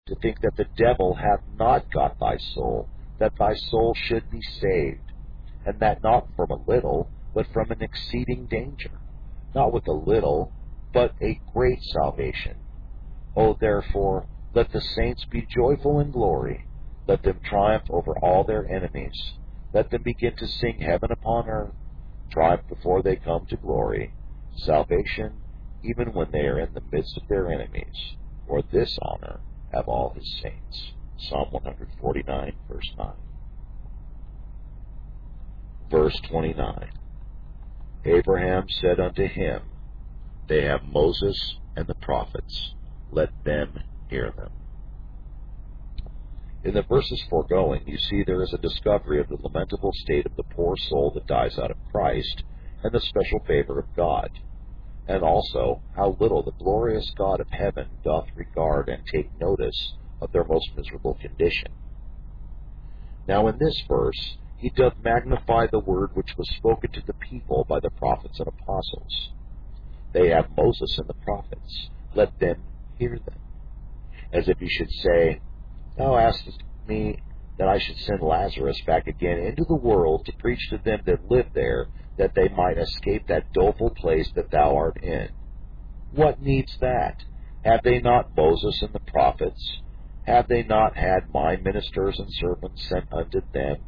to think that the devil hath not got thy soul, that thy soul should be saved, and that not from a little, but from an exceeding danger, not with a little, but a great salvation. O therefore, let the saints be joyful in glory, let them triumph over all their enemies, let them begin to sing heaven upon earth, triumph before they come to glory, salvation, even when they are in the midst of their enemies, for this honor have all his saints. Psalm 149, verse 9. Verse 29. Abraham said unto him, They have Moses and the prophets, let them hear them. In the verses foregoing, you see there is a discovery of the lamentable state of the poor soul that dies out of Christ, and the special favor of God, and also how little the glorious God of heaven doth regard and take notice of their most miserable condition. Now in this verse, he doth magnify the word which was spoken to the people by the prophets and apostles. They have Moses and the prophets, let them hear them. As if he should say, Thou askest me that I should send Lazarus back again into the world to preach to them that live there, that they might escape that doleful place that thou art in. What needs that? Have they not Moses and the prophets? Have they not had my ministers and servants sent unto them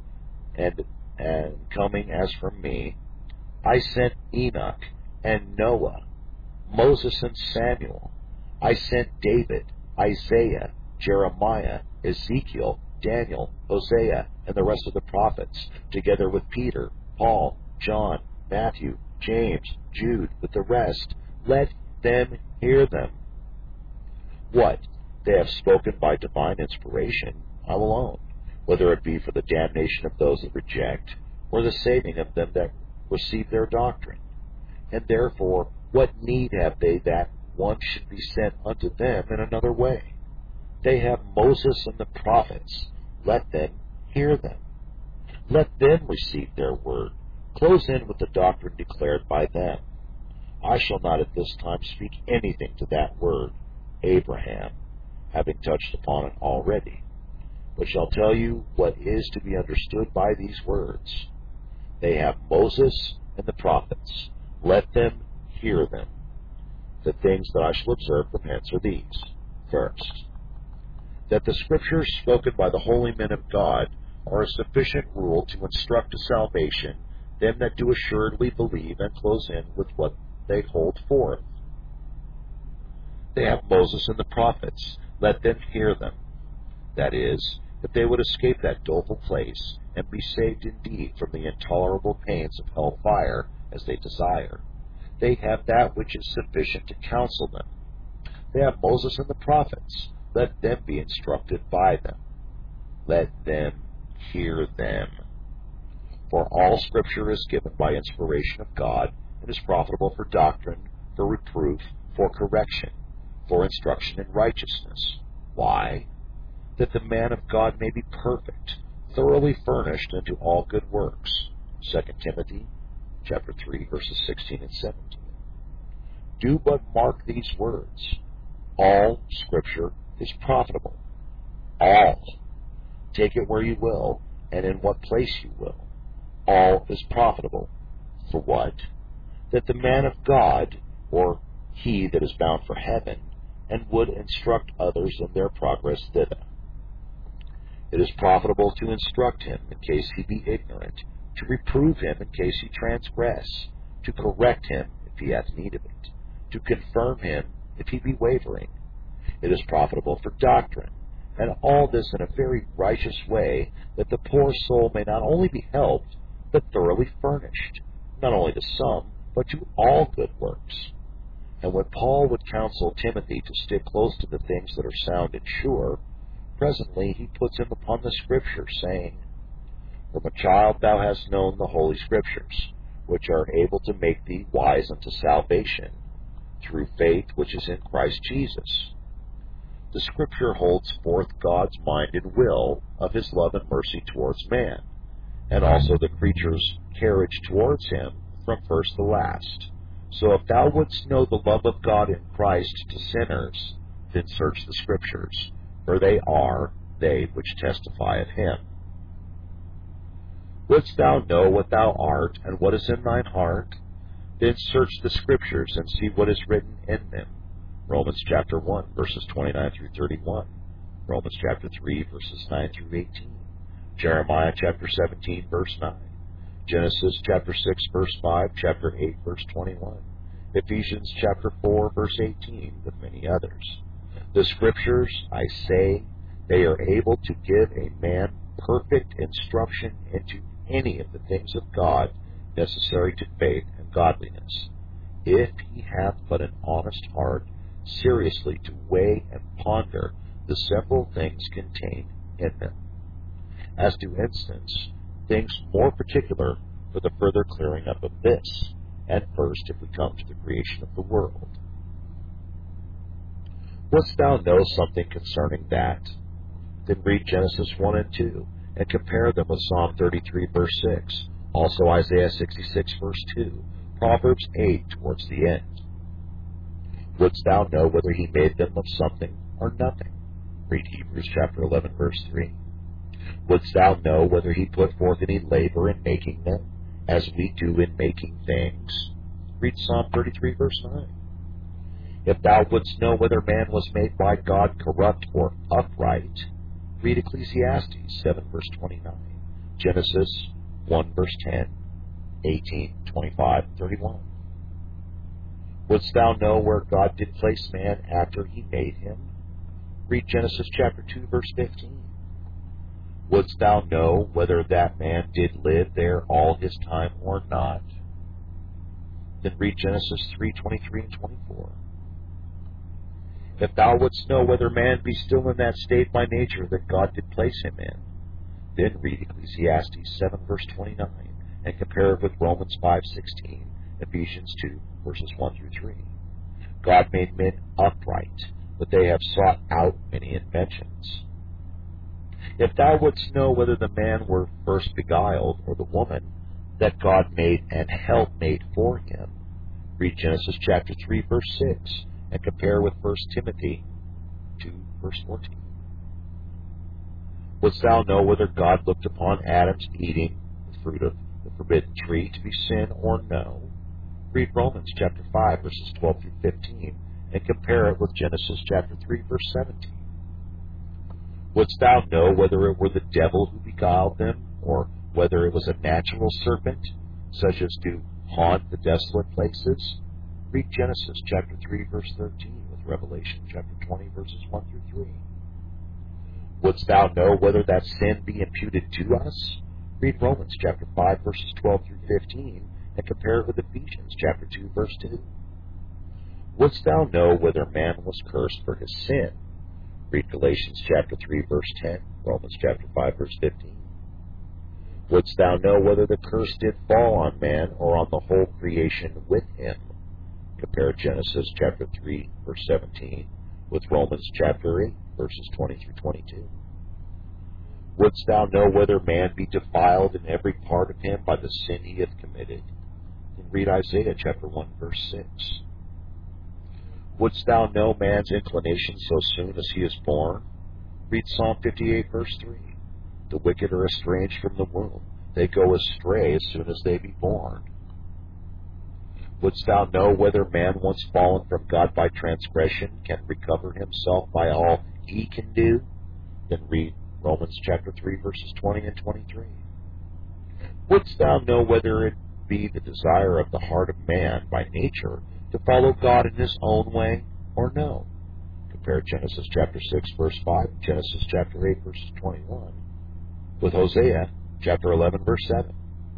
and coming as from me? I sent Enoch and Noah, Moses and Samuel. I sent David, Isaiah, Jeremiah, Ezekiel, Daniel, Hosea, and the rest of the prophets, together with Peter, Paul, John, Matthew, James, Jude, with the rest. Let them hear them. What? They have spoken by divine inspiration, I will own, whether it be for the damnation of those that reject, or the saving of them that receive their doctrine. And therefore, what need have they that one should be sent unto them in another way? They have Moses and the prophets. Let them hear them. Let them receive their word. Close in with the doctrine declared by them. I shall not at this time speak anything to that word, Abraham, having touched upon it already, but shall tell you what is to be understood by these words. They have Moses and the prophets. Let them hear them. The things that I shall observe from hence are these. First, that the Scriptures spoken by the holy men of God are a sufficient rule to instruct to salvation them that do assuredly believe and close in with what they hold forth. They have Moses and the prophets. Let them hear them. That is, if they would escape that doleful place and be saved indeed from the intolerable pains of hell fire as they desire, they have that which is sufficient to counsel them. They have Moses and the prophets. Let them be instructed by them. Let them hear them. For all Scripture is given by inspiration of God, and is profitable for doctrine, for reproof, for correction, for instruction in righteousness. Why? That the man of God may be perfect, thoroughly furnished unto all good works. 2 Timothy chapter 3, verses 16 and 17. Do but mark these words. All Scripture is profitable. All. Take it where you will, and in what place you will. All is profitable. For what? That the man of God, or he that is bound for heaven, and would instruct others in their progress thither. It is profitable to instruct him in case he be ignorant, to reprove him in case he transgress, to correct him if he hath need of it, to confirm him if he be wavering. It is profitable for doctrine, and all this in a very righteous way, that the poor soul may not only be helped, but thoroughly furnished, not only to some, but to all good works. And when Paul would counsel Timothy to stick close to the things that are sound and sure, presently he puts him upon the Scriptures, saying, From a child thou hast known the Holy Scriptures, which are able to make thee wise unto salvation, through faith which is in Christ Jesus. The Scripture holds forth God's mind and will of his love and mercy towards man, and also the creature's carriage towards him from first to last. So if thou wouldst know the love of God in Christ to sinners, then search the Scriptures, for they are they which testify of him. Wouldst thou know what thou art, and what is in thine heart? Then search the Scriptures, and see what is written in them. Romans chapter 1, verses 29 through 31. Romans chapter 3, verses 9 through 18. Jeremiah chapter 17, verse 9. Genesis chapter 6, verse 5, chapter 8, verse 21. Ephesians chapter 4, verse 18, with many others. The Scriptures, I say, they are able to give a man perfect instruction into any of the things of God necessary to faith and godliness, if he hath but an honest heart, seriously to weigh and ponder the several things contained in them. As to instance, things more particular for the further clearing up of this, and first, if we come to the creation of the world. Wouldst thou know something concerning that? Then read Genesis 1 and 2, and compare them with Psalm 33, verse 6, also Isaiah 66, verse 2, Proverbs 8, towards the end. Wouldst thou know whether he made them of something or nothing? Read Hebrews chapter 11, verse 3. Wouldst thou know whether he put forth any labor in making them, as we do in making things? Read Psalm 33, verse 9. If thou wouldst know whether man was made by God corrupt or upright, read Ecclesiastes 7, verse 29, Genesis 1, verse 10, 18, 25, 31. Wouldst thou know where God did place man after he made him? Read Genesis chapter 2, verse 15. Wouldst thou know whether that man did live there all his time or not? Then read Genesis 3, 23 and 24. If thou wouldst know whether man be still in that state by nature that God did place him in, then read Ecclesiastes 7, verse 29, and compare it with Romans 5:16, Ephesians 2, verses 1 through 3. God made men upright, but they have sought out many inventions. If thou wouldst know whether the man were first beguiled, or the woman that God made and helpmate for him, read Genesis chapter 3, verse 6, and compare with 1 Timothy 2, verse 14. Wouldst thou know whether God looked upon Adam's eating the fruit of the forbidden tree to be sin or no? Read Romans chapter 5, verses 12 through 15, and compare it with Genesis chapter 3, verse 17. Wouldst thou know whether it were the devil who beguiled them, or whether it was a natural serpent, such as to haunt the desolate places? Read Genesis chapter 3, verse 13, with Revelation chapter 20, verses 1 through 3. Wouldst thou know whether that sin be imputed to us? Read Romans chapter 5, verses 12 through 15, and compare it with Ephesians chapter 2, verse 2. Wouldst thou know whether man was cursed for his sin? Read Galatians chapter 3, verse 10, Romans chapter 5, verse 15. Wouldst thou know whether the curse did fall on man or on the whole creation with him? Compare Genesis chapter 3, verse 17, with Romans chapter 8, verses 20 through 22. Wouldst thou know whether man be defiled in every part of him by the sin he hath committed? Then read Isaiah chapter 1, verse 6. Wouldst thou know man's inclination so soon as he is born? Read Psalm 58, verse 3. The wicked are estranged from the womb. They go astray as soon as they be born. Wouldst thou know whether man once fallen from God by transgression can recover himself by all he can do? Then read Romans chapter 3, verses 20 and 23. Wouldst thou know whether it be the desire of the heart of man by nature to follow God in his own way, or no? Compare Genesis chapter 6, verse 5, and Genesis chapter 8, verses 21, with Hosea chapter 11, verse 7.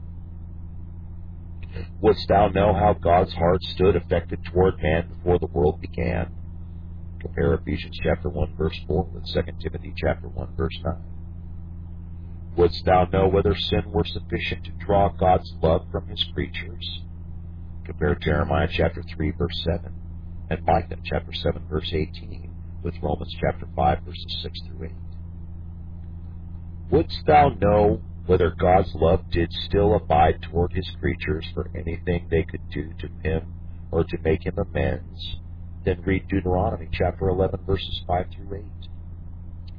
Wouldst thou know how God's heart stood affected toward man before the world began? Compare Ephesians chapter 1, verse 4, with 2 Timothy chapter 1, verse 9. Wouldst thou know whether sin were sufficient to draw God's love from his creatures? Compare Jeremiah chapter 3, verse 7, and Micah chapter 7, verse 18, with Romans chapter 5, verses 6 through 8. Wouldst thou know whether God's love did still abide toward his creatures for anything they could do to him or to make him amends? Then read Deuteronomy chapter 11, verses 5 through 8.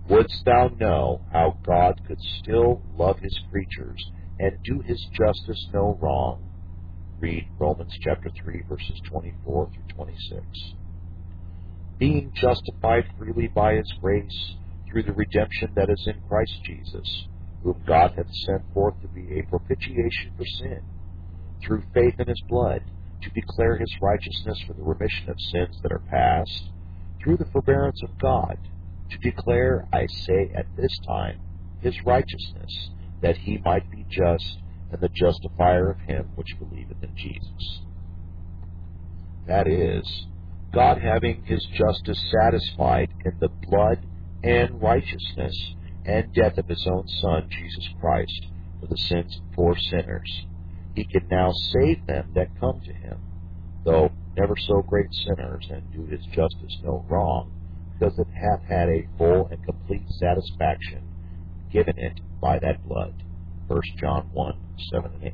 Wouldst thou know how God could still love his creatures and do his justice no wrong? Read Romans chapter 3, verses 24 through 26. Being justified freely by his grace through the redemption that is in Christ Jesus, whom God hath sent forth to be a propitiation for sin, through faith in his blood, to declare his righteousness for the remission of sins that are past, through the forbearance of God, to declare, I say at this time, his righteousness, that he might be just, and the justifier of him which believeth in Jesus. That is, God having his justice satisfied in the blood and righteousness and death of his own Son, Jesus Christ, for the sins of poor sinners, he can now save them that come to him, though never so great sinners, and do his justice no wrong, because it hath had a full and complete satisfaction given it by that blood. 1 John 1, 7 and 8.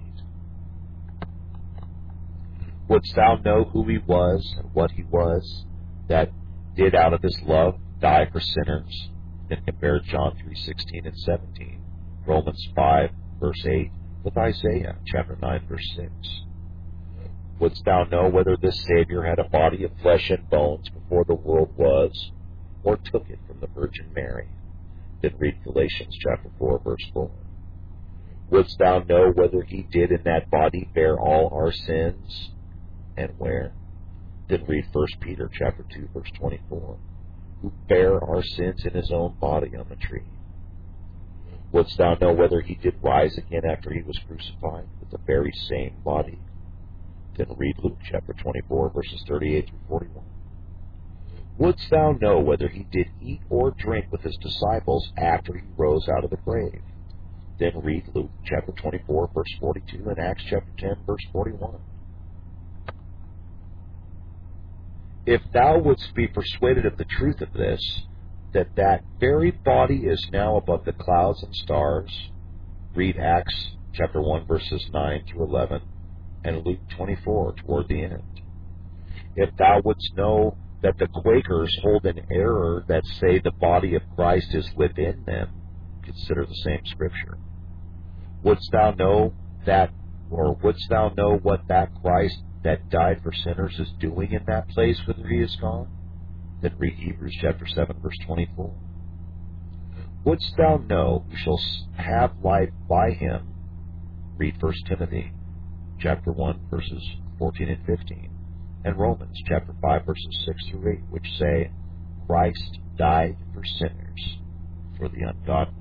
Wouldst thou know who he was and what he was, that did out of his love die for sinners? Then compare John 3:16 and 17, Romans 5, verse 8, with Isaiah chapter 9, verse 6. Wouldst thou know whether this Savior had a body of flesh and bones before the world was, or took it from the Virgin Mary? Then read Galatians chapter 4, verse 4. Wouldst thou know whether he did in that body bear all our sins, and where? Then read 1 Peter chapter 2, verse 24, who bare our sins in his own body on the tree. Wouldst thou know whether he did rise again after he was crucified with the very same body? Then read Luke chapter 24, verses 38 through 41. Wouldst thou know whether he did eat or drink with his disciples after he rose out of the grave? Then read Luke chapter 24, verse 42, and Acts chapter 10, verse 41. If thou wouldst be persuaded of the truth of this, that very body is now above the clouds and stars, read Acts chapter 1, verses 9 through 11, and Luke 24 toward the end. If thou wouldst know that the Quakers hold an error that say the body of Christ is within them, consider the same scripture. Wouldst thou know what that Christ that died for sinners is doing in that place whither he is gone? Then read Hebrews chapter 7, verse 24. Wouldst thou know who shall have life by him? Read 1 Timothy chapter 1, verses 14 and 15, and Romans chapter 5, verses 6 through 8, which say, Christ died for sinners, for the ungodly.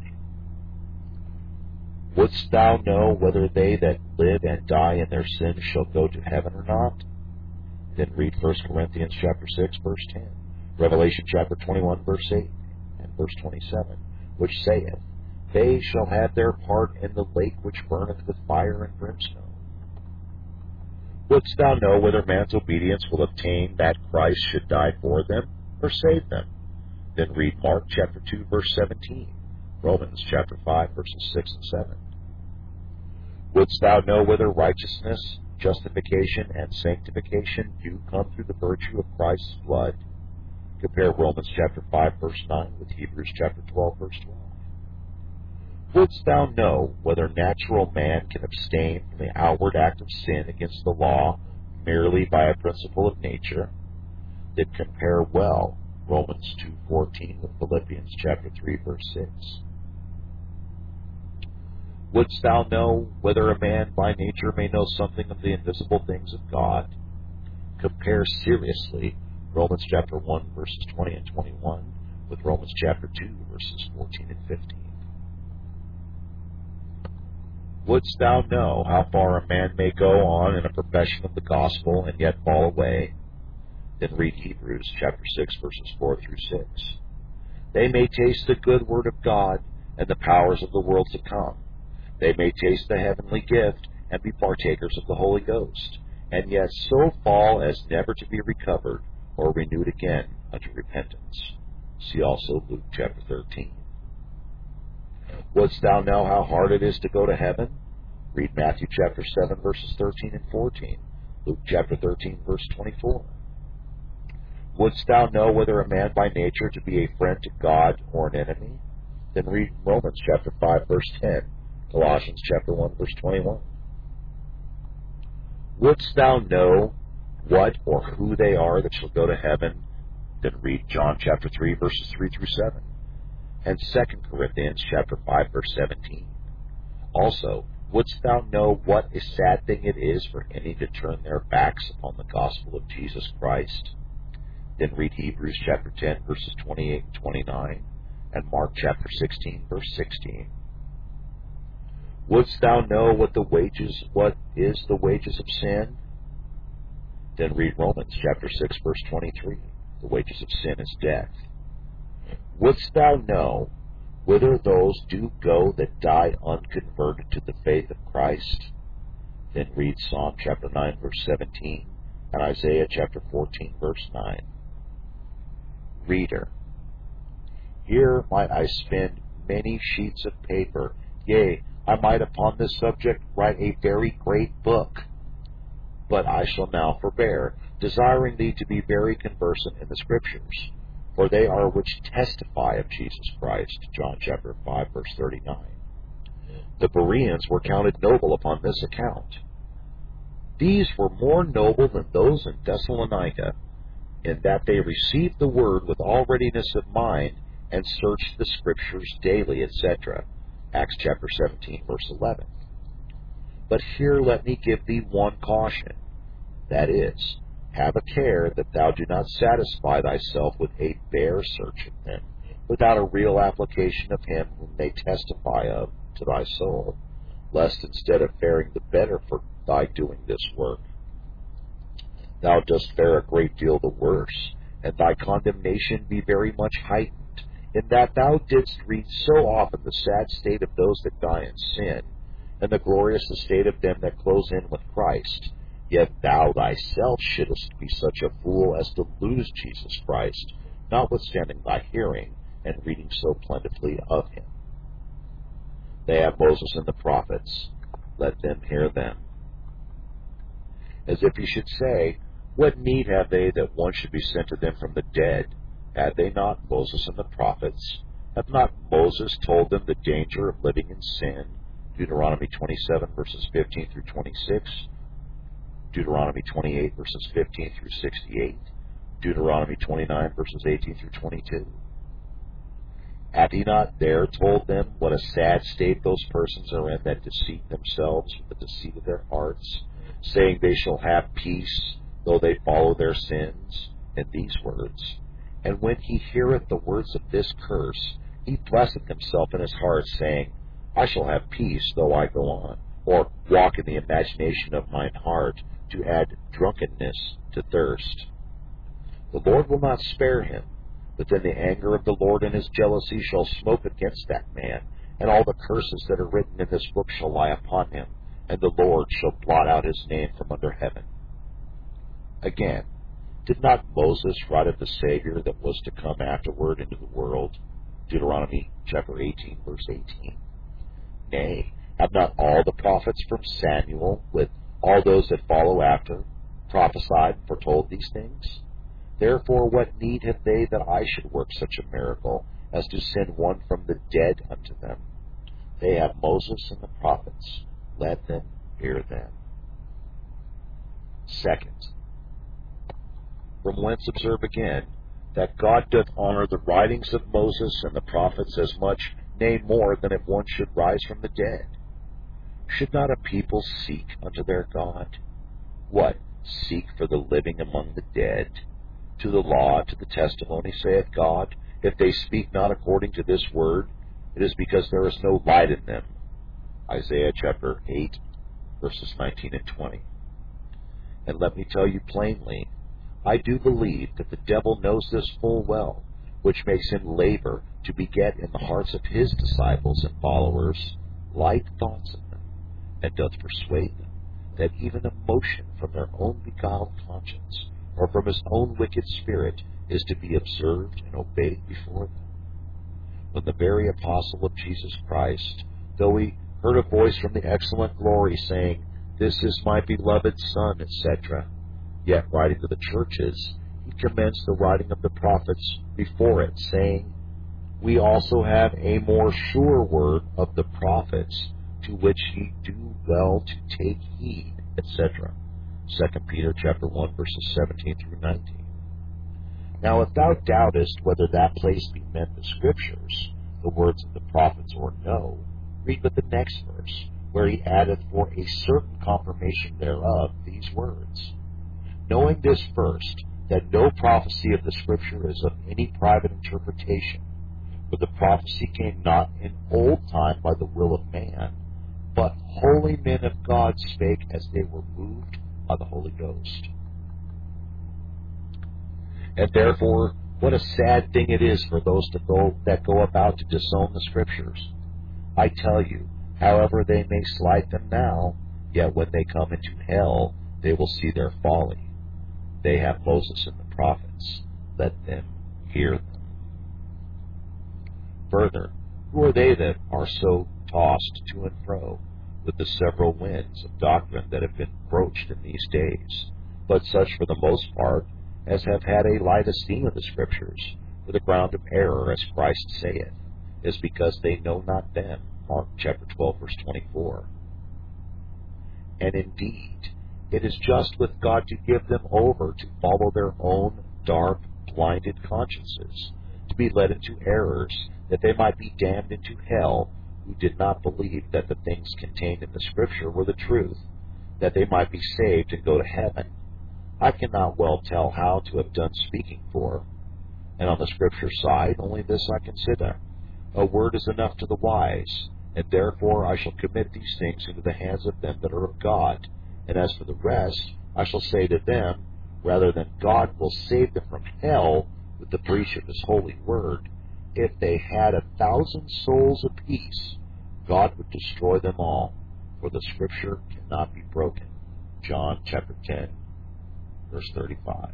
Wouldst thou know whether they that live and die in their sins shall go to heaven or not? Then read 1 Corinthians chapter 6, verse 10, Revelation chapter 21, verse 8, and verse 27, which saith, They shall have their part in the lake which burneth with fire and brimstone. Wouldst thou know whether man's obedience will obtain that Christ should die for them, or save them? Then read Mark chapter 2, verse 17, Romans chapter 5, verses 6 and 7. Wouldst thou know whether righteousness, justification, and sanctification do come through the virtue of Christ's blood? Compare Romans chapter 5, verse 9 with Hebrews chapter 12, verse 12. Wouldst thou know whether natural man can abstain from the outward act of sin against the law merely by a principle of nature? Then compare well Romans 2:14 with Philippians chapter 3, verse 6. Wouldst thou know whether a man by nature may know something of the invisible things of God? Compare seriously Romans chapter 1, verses 20 and 21 with Romans chapter 2, verses 14 and 15. Wouldst thou know how far a man may go on in a profession of the gospel and yet fall away? Then read Hebrews chapter 6, verses 4 through 6. They may taste the good word of God and the powers of the world to come. They may taste the heavenly gift and be partakers of the Holy Ghost, and yet so fall as never to be recovered or renewed again unto repentance. See also Luke chapter 13. Wouldst thou know how hard it is to go to heaven? Read Matthew chapter 7, verses 13 and 14, Luke chapter 13, verse 24. Wouldst thou know whether a man by nature to be a friend to God or an enemy? Then read Romans chapter 5, verse 10, Colossians chapter 1, verse 21. Wouldst thou know what or who they are that shall go to heaven? Then read John chapter 3, verses 3 through 7, and 2 Corinthians chapter 5, verse 17. Also, wouldst thou know what a sad thing it is for any to turn their backs upon the gospel of Jesus Christ? Then read Hebrews chapter 10, verses 28 and 29, and Mark chapter 16, verse 16. Wouldst thou know what is the wages of sin? Then read Romans chapter 6, verse 23. The wages of sin is death. Wouldst thou know whither those do go that die unconverted to the faith of Christ? Then read Psalm chapter 9, verse 17, and Isaiah chapter 14, verse 9. Reader, here might I spend many sheets of paper, yea, I might upon this subject write a very great book. But I shall now forbear, desiring thee to be very conversant in the Scriptures, for they are which testify of Jesus Christ. John chapter 5, verse 39. The Bereans were counted noble upon this account. These were more noble than those in Thessalonica, in that they received the word with all readiness of mind, and searched the Scriptures daily, etc. Acts chapter 17, verse 11. But here let me give thee one caution, that is, have a care that thou do not satisfy thyself with a bare search of them, without a real application of him whom they testify of to thy soul, lest instead of faring the better for thy doing this work, thou dost fare a great deal the worse, and thy condemnation be very much heightened, in that thou didst read so often the sad state of those that die in sin, and the glorious estate of them that close in with Christ, yet thou thyself shouldest be such a fool as to lose Jesus Christ, notwithstanding thy hearing and reading so plentifully of him. They have Moses and the prophets, let them hear them. As if he should say, what need have they that one should be sent to them from the dead? Had they not Moses and the prophets? Have not Moses told them the danger of living in sin? Deuteronomy 27, verses 15 through 26, Deuteronomy 28, verses 15 through 68, Deuteronomy 29, verses 18 through 22. Hath he not there told them what a sad state those persons are in that deceive themselves with the deceit of their hearts, saying they shall have peace, though they follow their sins? In these words, and when he heareth the words of this curse, he blesseth himself in his heart, saying, I shall have peace, though I go on, or walk in the imagination of mine heart, to add drunkenness to thirst. The Lord will not spare him, but then the anger of the Lord and his jealousy shall smoke against that man, and all the curses that are written in this book shall lie upon him, and the Lord shall blot out his name from under heaven. Again, did not Moses write of the Savior that was to come afterward into the world? Deuteronomy chapter 18, verse 18. Nay, have not all the prophets from Samuel, with all those that follow after, prophesied and foretold these things? Therefore what need have they that I should work such a miracle, as to send one from the dead unto them? They have Moses and the prophets. Let them hear them. Second, from whence observe again, that God doth honor the writings of Moses and the prophets as much, nay more, than if one should rise from the dead. Should not a people seek unto their God? What? Seek for the living among the dead? To the law, to the testimony, saith God, if they speak not according to this word, it is because there is no light in them. Isaiah chapter 8, verses 19 and 20. And let me tell you plainly, I do believe that the devil knows this full well, which makes him labor to beget in the hearts of his disciples and followers light thoughts of them, and doth persuade them that even a motion from their own beguiled conscience, or from his own wicked spirit, is to be observed and obeyed before them. When the very apostle of Jesus Christ, though he heard a voice from the excellent glory saying, This is my beloved Son, etc., yet writing to the churches, he commenced the writing of the prophets before it, saying, We also have a more sure word of the prophets, to which ye do well to take heed, etc. 2 Peter chapter 1, verses 17 through 19. Now if thou doubtest whether that place be meant the Scriptures, the words of the prophets, or no, read but the next verse, where he addeth for a certain confirmation thereof these words. Knowing this first, that no prophecy of the Scripture is of any private interpretation, for the prophecy came not in old time by the will of man, but holy men of God spake as they were moved by the Holy Ghost. And therefore, what a sad thing it is for those that go about to disown the Scriptures. I tell you, however they may slight them now, yet when they come into hell, they will see their folly. They have Moses and the prophets. Let them hear them. Further, who are they that are so tossed to and fro with the several winds of doctrine that have been broached in these days, but such for the most part as have had a light esteem of the Scriptures, for the ground of error, as Christ saith, is because they know not them. Mark chapter 12, verse 24. And indeed, it is just with God to give them over to follow their own dark, blinded consciences, to be led into errors, that they might be damned into hell, who did not believe that the things contained in the Scripture were the truth, that they might be saved and go to heaven. I cannot well tell how to have done speaking for. And on the Scripture side, only this I consider. A word is enough to the wise, and therefore I shall commit these things into the hands of them that are of God. And as for the rest, I shall say to them, rather than God will save them from hell with the breach of his holy word, if they had 1,000 souls apiece, God would destroy them all, for the Scripture cannot be broken. John chapter 10, verse 35.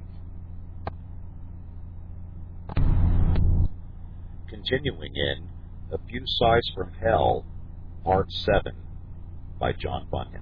Continuing in A Few Sighs from Hell, Part 7, by John Bunyan.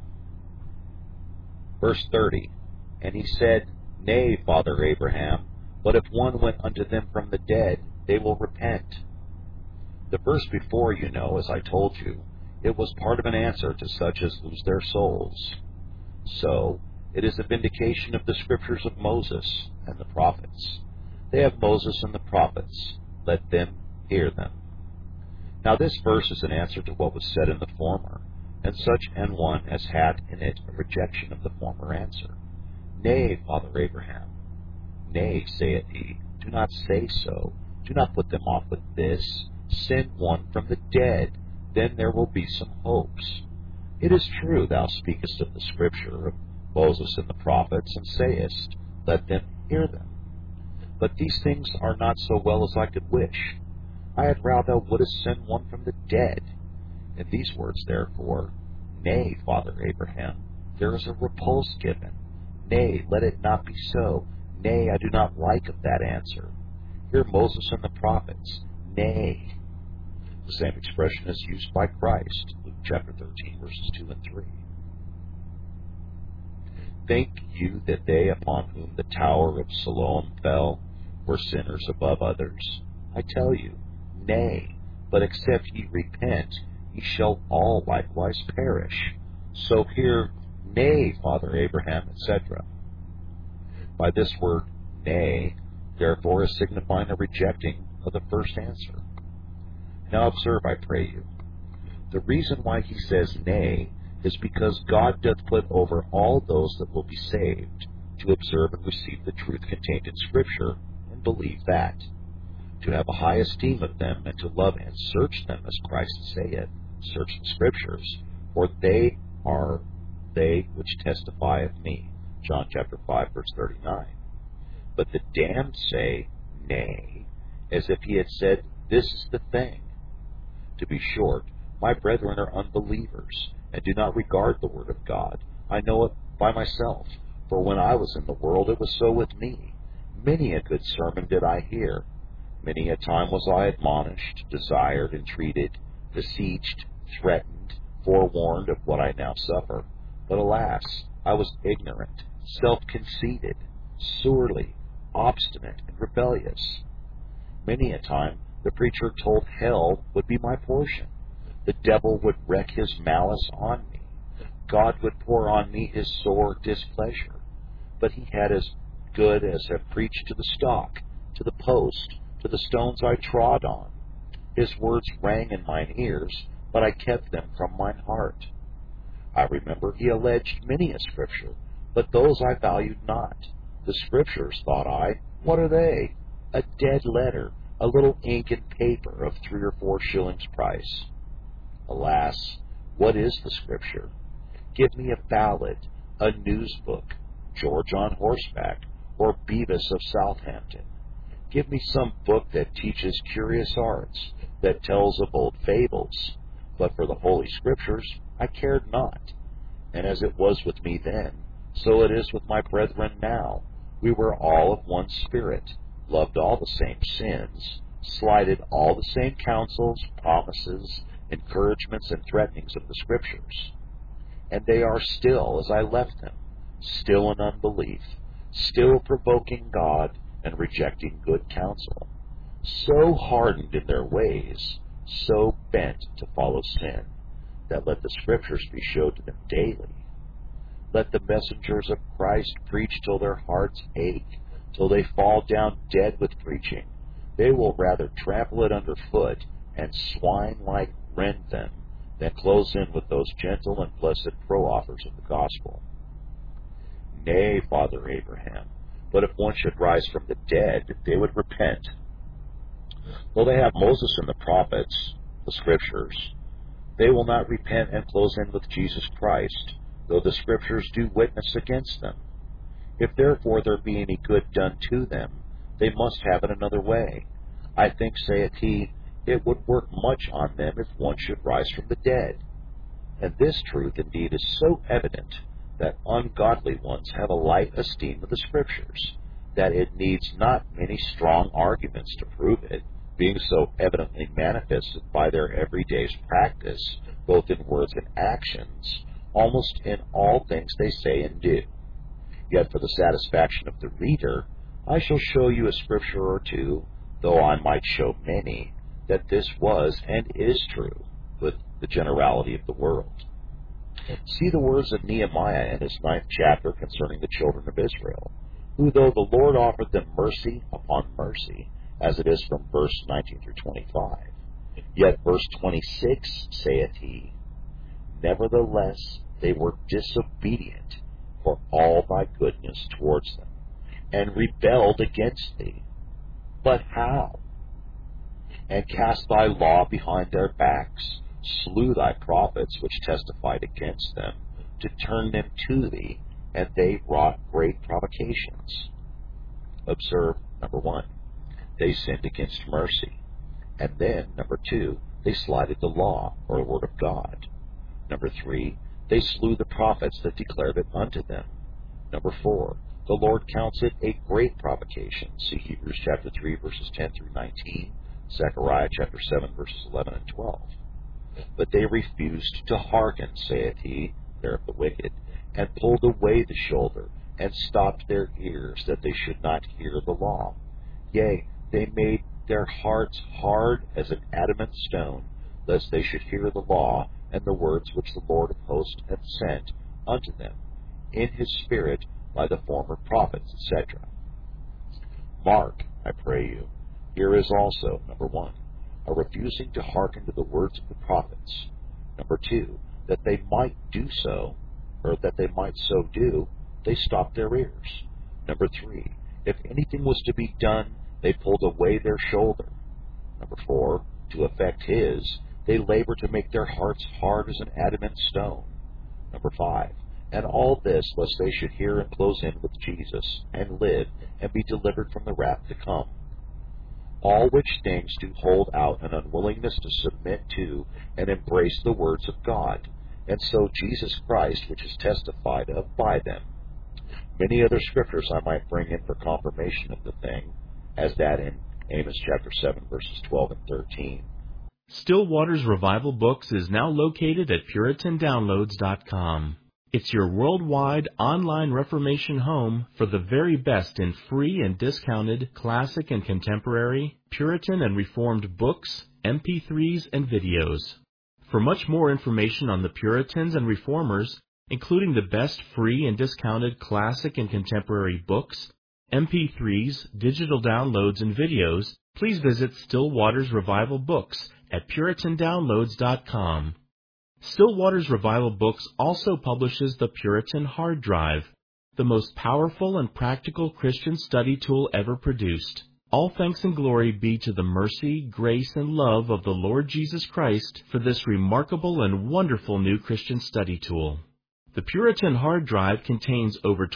Verse 30. And he said, Nay, Father Abraham, but if one went unto them from the dead, they will repent. The verse before, you know, as I told you, it was part of an answer to such as lose their souls. So, it is a vindication of the Scriptures of Moses and the prophets. They have Moses and the prophets. Let them hear them. Now this verse is an answer to what was said in the former, and such an one as had in it a rejection of the former answer. Nay, Father Abraham. Nay, saith he, do not say so. Do not put them off with this. Send one from the dead, then there will be some hopes. It is true thou speakest of the Scripture, of Moses and the prophets, and sayest, Let them hear them. But these things are not so well as I could wish. I had rather thou wouldest send one from the dead. In these words, therefore, Nay, Father Abraham, there is a repulse given. Nay, let it not be so. Nay, I do not like of that answer. Hear Moses and the prophets. Nay. The same expression is used by Christ, Luke chapter 13, verses 2 and 3. Think you that they upon whom the tower of Siloam fell were sinners above others? I tell you, nay, but except ye repent, ye shall all likewise perish. So hear, Nay, Father Abraham, etc. By this word, nay, therefore is signifying a rejecting of the first answer. Now observe, I pray you, the reason why he says nay is because God doth put over all those that will be saved to observe and receive the truth contained in Scripture and believe that, to have a high esteem of them and to love and search them, as Christ saith, search the Scriptures, for they are they which testify of me. John chapter 5, verse 39. But the damned say, Nay, as if he had said, This is the thing. To be short, my brethren are unbelievers, and do not regard the word of God. I know it by myself, for when I was in the world it was so with me. Many a good sermon did I hear. Many a time was I admonished, desired, entreated, beseeched, threatened, forewarned of what I now suffer. But alas, I was ignorant, self-conceited, sorely, obstinate and rebellious. Many a time the preacher told hell would be my portion. The devil would wreak his malice on me. God would pour on me his sore displeasure. But he had as good as have preached to the stock, to the post, to the stones I trod on. His words rang in mine ears, but I kept them from mine heart. I remember he alleged many a scripture, but those I valued not. The scriptures, thought I, what are they? A dead letter, a little ink and paper of 3 or 4 shillings price. Alas, what is the scripture? Give me a ballad, a news book, George on Horseback, or Beavis of Southampton. Give me some book that teaches curious arts, that tells of old fables. But for the Holy Scriptures I cared not. And as it was with me then, so it is with my brethren now. We were all of one spirit, loved all the same sins, slighted all the same counsels, promises, encouragements, and threatenings of the Scriptures. And they are still as I left them, still in unbelief, still provoking God and rejecting good counsel, so hardened in their ways, so bent to follow sin, that let the Scriptures be showed to them daily. Let the messengers of Christ preach till their hearts ache, till they fall down dead with preaching. They will rather trample it underfoot and swine-like rend them than close in with those gentle and blessed pro-offers of the gospel. Nay, Father Abraham, but if one should rise from the dead, they would repent. Though they have Moses and the prophets, the Scriptures, they will not repent and close in with Jesus Christ, though the Scriptures do witness against them. If therefore there be any good done to them, they must have it another way. I think, saith he, it would work much on them if one should rise from the dead. And this truth indeed is so evident that ungodly ones have a light esteem of the Scriptures, that it needs not many strong arguments to prove it, being so evidently manifested by their every day's practice, both in words and actions, almost in all things they say and do. Yet for the satisfaction of the reader, I shall show you a scripture or two, though I might show many, that this was and is true with the generality of the world. See the words of Nehemiah in his 9th chapter concerning the children of Israel, who, though the Lord offered them mercy upon mercy, as it is from verse 19 through 25, yet verse 26 saith he, nevertheless they were disobedient for all thy goodness towards them, and rebelled against thee. But how? And cast thy law behind their backs, slew thy prophets which testified against them, to turn them to thee, and they wrought great provocations. Observe, number 1, they sinned against mercy. And then, number 2, they slighted the law, or the word of God. Number 3, they slew the prophets that declared it unto them. Number 4, the Lord counts it a great provocation. See Hebrews chapter 3, verses 10 through 19, Zechariah chapter 7, verses 11 and 12. But they refused to hearken, saith he, there of the wicked, and pulled away the shoulder, and stopped their ears, that they should not hear the law. Yea, they made their hearts hard as an adamant stone, lest they should hear the law, and the words which the Lord of hosts hath sent unto them, in his Spirit, by the former prophets, etc. Mark, I pray you, here is also, number 1, a refusing to hearken to the words of the prophets. Number 2, that they might do so, or that they might so do, they stopped their ears. Number 3, if anything was to be done, they pulled away their shoulder. Number 4, to effect his, they labored to make their hearts hard as an adamant stone. Number 5, and all this lest they should hear and close in with Jesus, and live, and be delivered from the wrath to come. All which things do hold out an unwillingness to submit to and embrace the words of God, and so Jesus Christ, which is testified of by them. Many other scriptures I might bring in for confirmation of the thing, as that in Amos chapter 7, verses 12 and 13. Still Waters Revival Books is now located at PuritanDownloads.com. It's your worldwide online Reformation home for the very best in free and discounted classic and contemporary, Puritan and Reformed books, MP3s, and videos. For much more information on the Puritans and Reformers, including the best free and discounted classic and contemporary books, MP3s, digital downloads, and videos, please visit Still Waters Revival Books at PuritanDownloads.com. Still Waters Revival Books also publishes the Puritan Hard Drive, the most powerful and practical Christian study tool ever produced. All thanks and glory be to the mercy, grace, and love of the Lord Jesus Christ for this remarkable and wonderful new Christian study tool. The Puritan Hard Drive contains over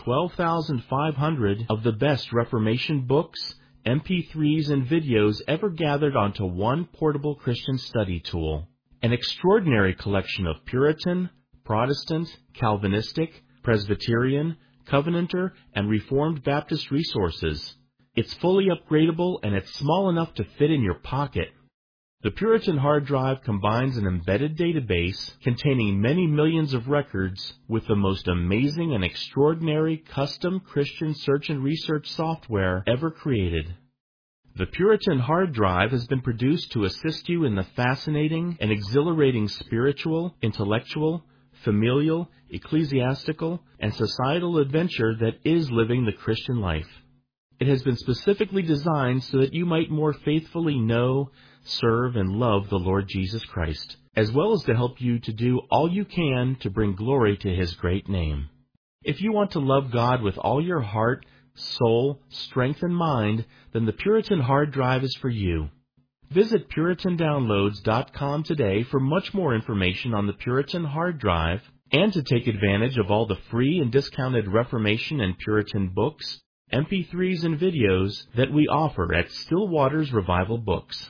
12,500 of the best Reformation books, MP3s, and videos ever gathered onto one portable Christian study tool. An extraordinary collection of Puritan, Protestant, Calvinistic, Presbyterian, Covenanter, and Reformed Baptist resources. It's fully upgradable and it's small enough to fit in your pocket. The Puritan Hard Drive combines an embedded database containing many millions of records with the most amazing and extraordinary custom Christian search and research software ever created. The Puritan Hard Drive has been produced to assist you in the fascinating and exhilarating spiritual, intellectual, familial, ecclesiastical, and societal adventure that is living the Christian life. It has been specifically designed so that you might more faithfully know, serve, and love the Lord Jesus Christ, as well as to help you to do all you can to bring glory to His great name. If you want to love God with all your heart, soul, strength, and mind, then the Puritan Hard Drive is for you. Visit PuritanDownloads.com today for much more information on the Puritan Hard Drive and to take advantage of all the free and discounted Reformation and Puritan books, MP3s, and videos that we offer at Still Waters Revival Books.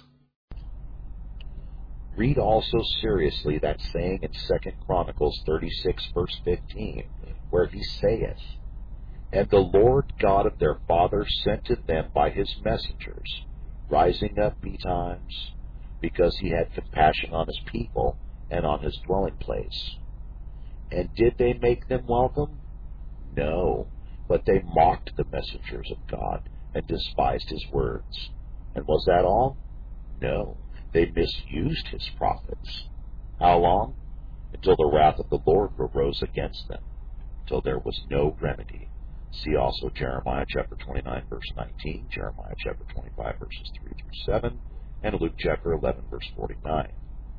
Read also seriously that saying in 2 Chronicles 36, verse 15, where he saith, And the Lord God of their fathers sent to them by his messengers, rising up betimes, because he had compassion on his people and on his dwelling place. And did they make them welcome? No, but they mocked the messengers of God and despised his words. And was that all? No, they misused his prophets. How long? Until the wrath of the Lord arose against them, till there was no remedy. See also Jeremiah chapter 29, verse 19, Jeremiah chapter 25, verses 3 through 7, and Luke chapter 11, verse 49.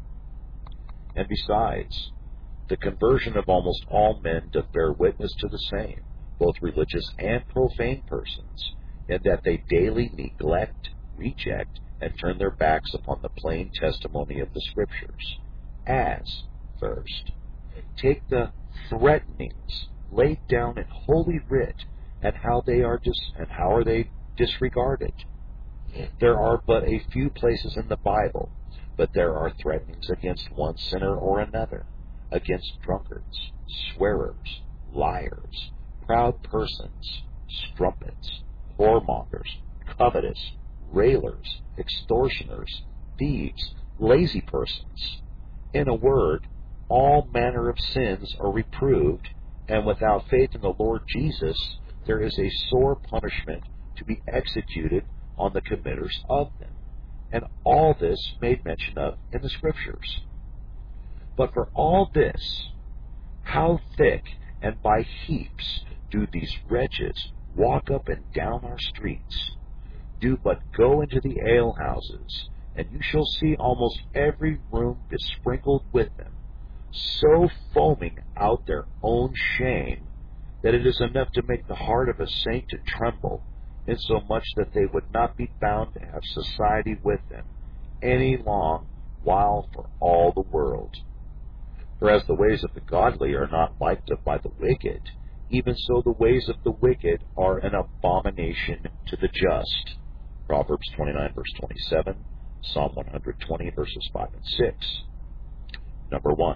And besides, the conversion of almost all men doth bear witness to the same, both religious and profane persons, in that they daily neglect, reject, and turn their backs upon the plain testimony of the Scriptures. As, first, take the threatenings laid down in Holy Writ, and how are they disregarded? There are but a few places in the Bible, but there are threatenings against one sinner or another, against drunkards, swearers, liars, proud persons, strumpets, whoremongers, covetous, railers, extortioners, thieves, lazy persons. In a word, all manner of sins are reproved, and without faith in the Lord Jesus, there is a sore punishment to be executed on the committers of them. And all this made mention of in the Scriptures. But for all this, how thick and by heaps do these wretches walk up and down our streets? Do but go into the alehouses, and you shall see almost every room besprinkled with them, so foaming out their own shame, that it is enough to make the heart of a saint to tremble, insomuch that they would not be bound to have society with them any long while for all the world. For as the ways of the godly are not liked of by the wicked, even so the ways of the wicked are an abomination to the just. Proverbs 29, verse 27, Psalm 120, verses 5 and 6. Number 1.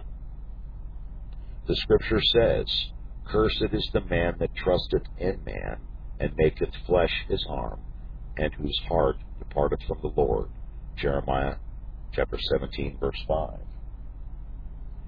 The Scripture says, Cursed is the man that trusteth in man, and maketh flesh his arm, and whose heart departeth from the Lord. Jeremiah chapter 17, verse 5.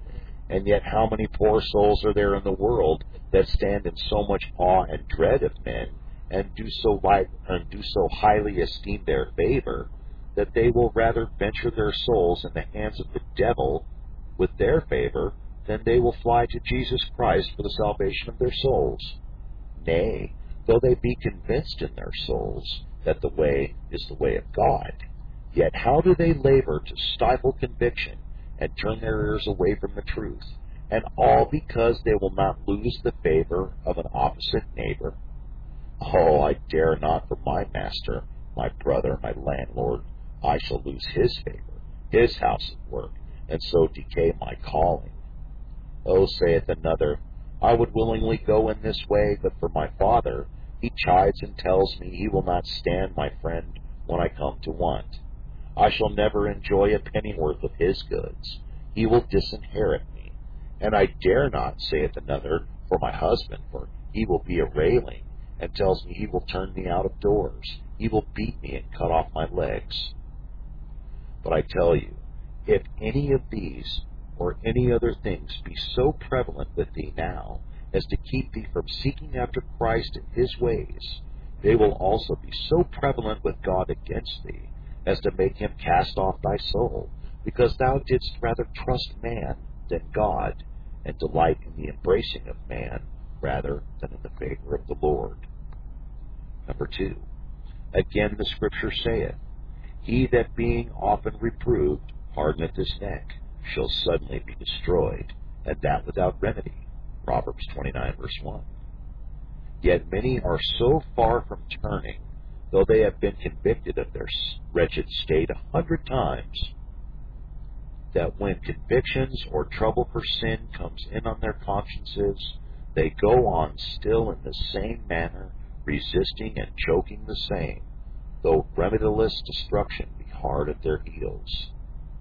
And yet how many poor souls are there in the world that stand in so much awe and dread of men, and do so highly esteem their favor, that they will rather venture their souls in the hands of the devil with their favor than they will fly to Jesus Christ for the salvation of their souls. Nay, though they be convinced in their souls that the way is the way of God, yet how do they labor to stifle conviction and turn their ears away from the truth, and all because they will not lose the favor of an opposite neighbor? Oh, I dare not for my master, my brother, my landlord. I shall lose his favor, his house of work, and so decay my calling. Oh, saith another, I would willingly go in this way, but for my father, he chides and tells me he will not stand my friend when I come to want. I shall never enjoy a pennyworth of his goods. He will disinherit me. And I dare not, saith another, for my husband, for he will be a railing, and tells me he will turn me out of doors. He will beat me and cut off my legs. But I tell you, if any of these or any other things be so prevalent with thee now as to keep thee from seeking after Christ and his ways, they will also be so prevalent with God against thee as to make him cast off thy soul, because thou didst rather trust man than God, and delight in the embracing of man rather than in the favor of the Lord. Number 2. Again the Scripture saith, He that being often reproved hardeneth his neck shall suddenly be destroyed, and that without remedy. Proverbs 29, verse 1. Yet many are so far from turning, though they have been convicted of their wretched state 100 times, that when convictions or trouble for sin comes in on their consciences, they go on still in the same manner, resisting and choking the same, though remediless destruction be hard at their heels.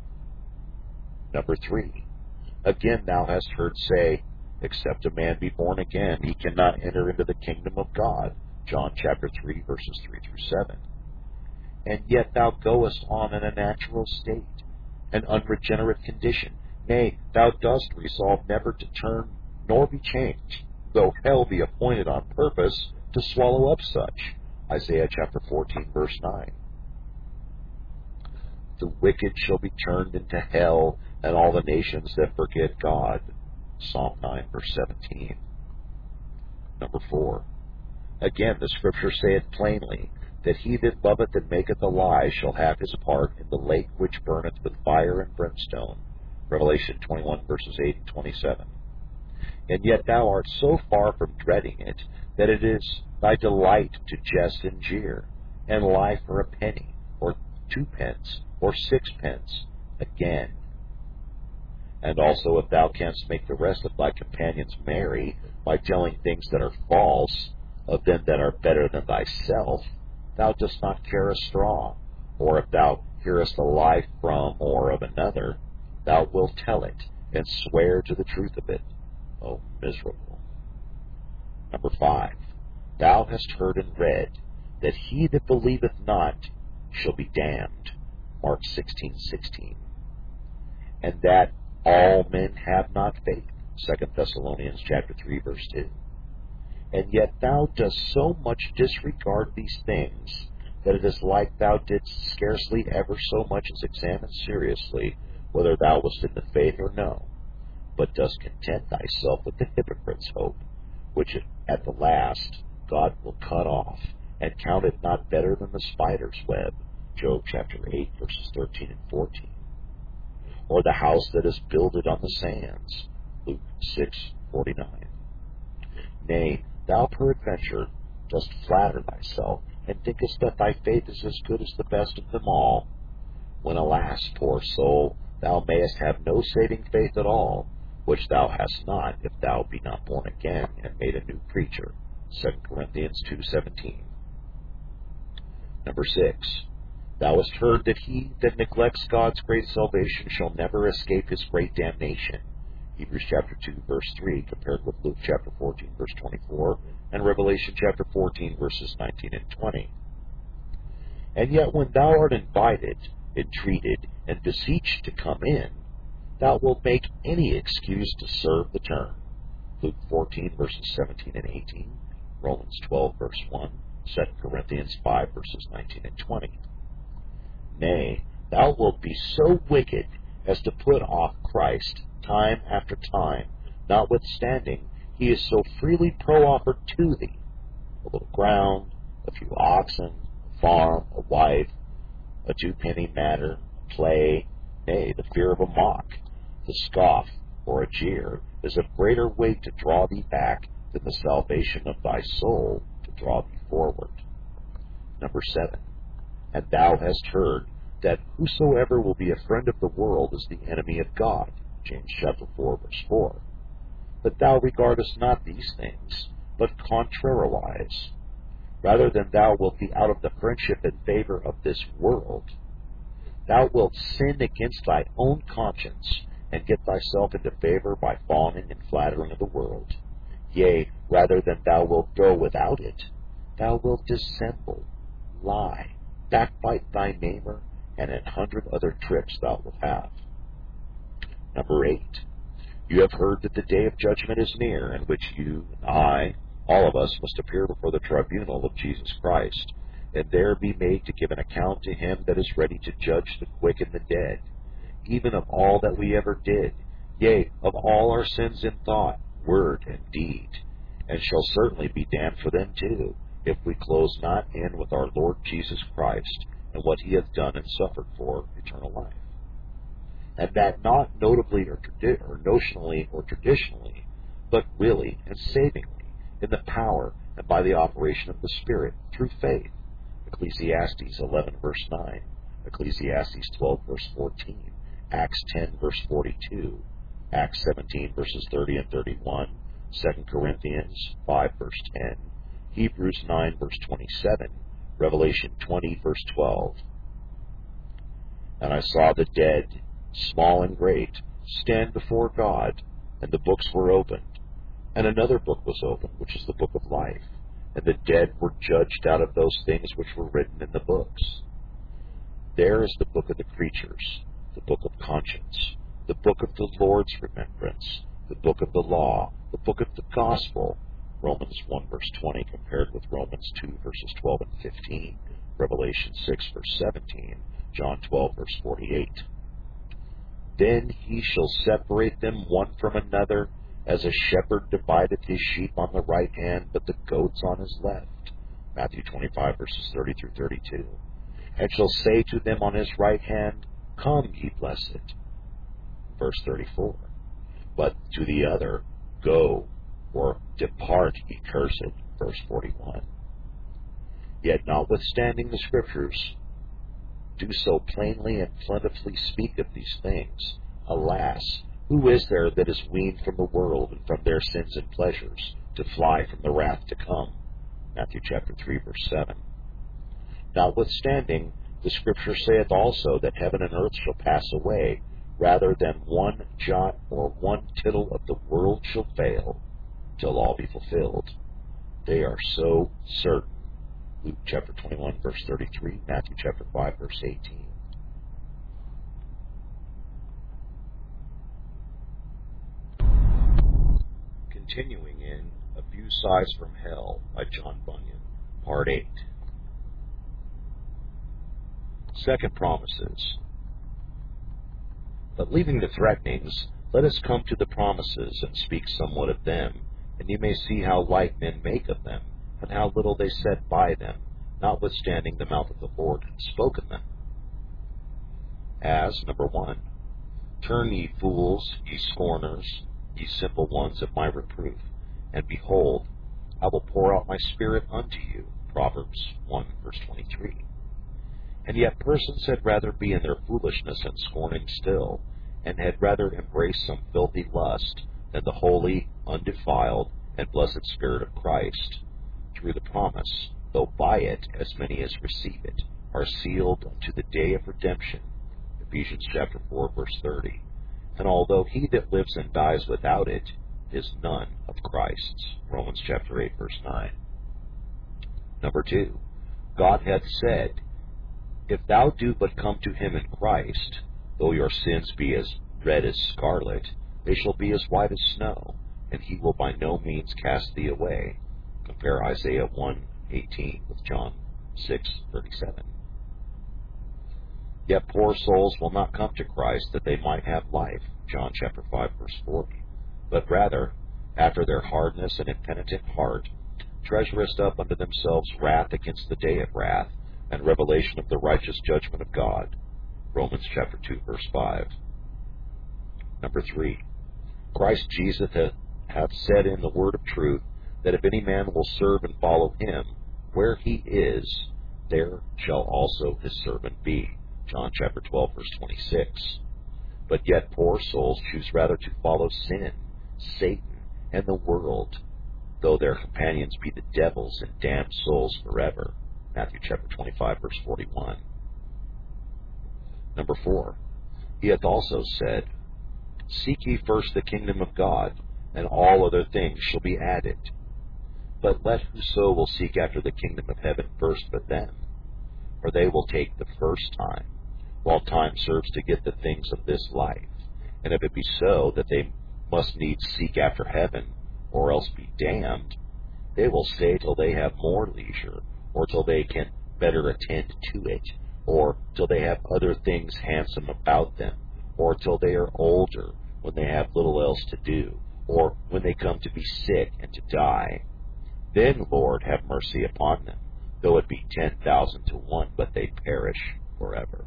Number 3. Again thou hast heard say, Except a man be born again, he cannot enter into the kingdom of God. John chapter 3, verses 3 through 7. And yet thou goest on in a natural state, an unregenerate condition. Nay, thou dost resolve never to turn nor be changed, though hell be appointed on purpose to swallow up such. Isaiah chapter 14, verse 9. The wicked shall be turned into hell, and all the nations that forget God. Psalm 9, verse 17. Number 4. Again, the Scripture saith plainly, that he that loveth and maketh a lie shall have his part in the lake which burneth with fire and brimstone. Revelation 21, verses 8 and 27. And yet thou art so far from dreading it, that it is thy delight to jest and jeer, and lie for a penny, or 2 pence, or 6 pence, again. And also if thou canst make the rest of thy companions merry by telling things that are false of them that are better than thyself, thou dost not care a straw. Or if thou hearest a lie from or of another, thou wilt tell it, and swear to the truth of it. O miserable. Number 5. Thou hast heard and read that he that believeth not shall be damned. Mark 16:16. And that all men have not faith. 2 Thessalonians chapter 3, verse 2. And yet thou dost so much disregard these things, that it is like thou didst scarcely ever so much as examine seriously whether thou wast in the faith or no, but dost content thyself with the hypocrite's hope, which at the last God will cut off, and count it not better than the spider's web. Job chapter 8, verses 13 and 14. Or the house that is builded on the sands. Luke 6:49. Nay, thou peradventure dost flatter thyself, and thinkest that thy faith is as good as the best of them all, when, alas, poor soul, thou mayest have no saving faith at all, which thou hast not if thou be not born again and made a new creature. 2 Corinthians 2:17. Number 6. Thou hast heard that he that neglects God's great salvation shall never escape his great damnation. Hebrews chapter 2, verse 3, compared with Luke chapter 14, verse 24, and Revelation chapter 14, verses 19 and 20. And yet when thou art invited, entreated, and beseeched to come in, thou wilt make any excuse to serve the term. Luke 14, verses 17 and 18, Romans 12, verse 1, 2 Corinthians 5, verses 19 and 20. Nay, thou wilt be so wicked as to put off Christ time after time, notwithstanding he is so freely proffered to thee. A little ground, a few oxen, a farm, a wife, a twopenny matter, play, nay, the fear of a mock, the scoff, or a jeer, is of greater weight to draw thee back than the salvation of thy soul to draw thee forward. Number 7. And thou hast heard that whosoever will be a friend of the world is the enemy of God. James chapter 4, verse 4. But thou regardest not these things, but contrariwise. Rather than thou wilt be out of the friendship and favor of this world, thou wilt sin against thy own conscience, and get thyself into favor by fawning and flattering of the world. Yea, rather than thou wilt go without it, thou wilt dissemble, lie, backbite thy neighbor, and 100 other tricks thou wilt have. Number 8. You have heard that the day of judgment is near, in which you and I, all of us, must appear before the tribunal of Jesus Christ, and there be made to give an account to him that is ready to judge the quick and the dead, even of all that we ever did, yea, of all our sins in thought, word, and deed, and shall certainly be damned for them too, if we close not in with our Lord Jesus Christ, and what he hath done and suffered for eternal life. And that not notably or notionally or traditionally, but really and savingly, in the power and by the operation of the Spirit, through faith. Ecclesiastes 11, verse 9, Ecclesiastes 12, verse 14, Acts 10, verse 42, Acts 17, verses 30 and 31, 2 Corinthians 5, verse 10, Hebrews 9, verse 27, Revelation 20, verse 12. And I saw the dead, small and great, stand before God, and the books were opened. And another book was opened, which is the book of life. And the dead were judged out of those things which were written in the books. There is the book of the creatures, the book of conscience, the book of the Lord's remembrance, the book of the law, the book of the gospel, Romans 1, verse 20, compared with Romans 2, verses 12 and 15, Revelation 6, verse 17, John 12, verse 48. Then he shall separate them one from another, as a shepherd divideth his sheep on the right hand, but the goats on his left. Matthew 25, verses 30 through 32. And shall say to them on his right hand, Come, ye blessed. Verse 34. But to the other, Go, or depart, ye cursed. Verse 41. Yet notwithstanding the Scriptures do so plainly and plentifully speak of these things, alas, who is there that is weaned from the world and from their sins and pleasures, to fly from the wrath to come? Matthew chapter 3, verse 7. Notwithstanding, the Scripture saith also that heaven and earth shall pass away, rather than one jot or one tittle of the world shall fail, till all be fulfilled. They are so certain. Luke chapter 21, verse 33, Matthew chapter 5, verse 18. Continuing in A Few Sighs from Hell by John Bunyan, Part 8. Second Promises. But leaving the threatenings, let us come to the promises and speak somewhat of them, and you may see how light men make of them, and how little they set by them, notwithstanding the mouth of the Lord hath spoken them. As, number 1, Turn ye fools, ye scorners, ye simple ones of my reproof, and behold, I will pour out my Spirit unto you. Proverbs 1, verse 23. And yet persons had rather be in their foolishness and scorning still, and had rather embrace some filthy lust, than the holy, undefiled, and blessed Spirit of Christ, through the promise, though by it as many as receive it are sealed unto the day of redemption. Ephesians chapter 4, verse 30. And although he that lives and dies without it is none of Christ's. Romans chapter 8, verse 9. Number 2. God hath said, If thou do but come to him in Christ, though your sins be as red as scarlet, they shall be as white as snow, and he will by no means cast thee away. Compare Isaiah 1:18 with John 6:37. Yet poor souls will not come to Christ that they might have life, John chapter 5, verse 40, but rather, after their hardness and impenitent heart, treasurest up unto themselves wrath against the day of wrath, and revelation of the righteous judgment of God, Romans chapter 2, verse 5. Number 3, Christ Jesus hath said in the word of truth, that if any man will serve and follow him, where he is, there shall also his servant be, John chapter 12, verse 26. But yet poor souls choose rather to follow sin, Satan, and the world, though their companions be the devils and damned souls forever, Matthew chapter 25, verse 41. Number 4, he hath also said, Seek ye first the kingdom of God, and all other things shall be added. But let whoso will seek after the kingdom of heaven first but them, for they will take the first time, while time serves to get the things of this life. And if it be so that they must needs seek after heaven, or else be damned, they will stay till they have more leisure, or till they can better attend to it, or till they have other things handsome about them, or till they are older, when they have little else to do, or when they come to be sick and to die. Then, Lord, have mercy upon them, though it be 10,000 to 1, but they perish forever.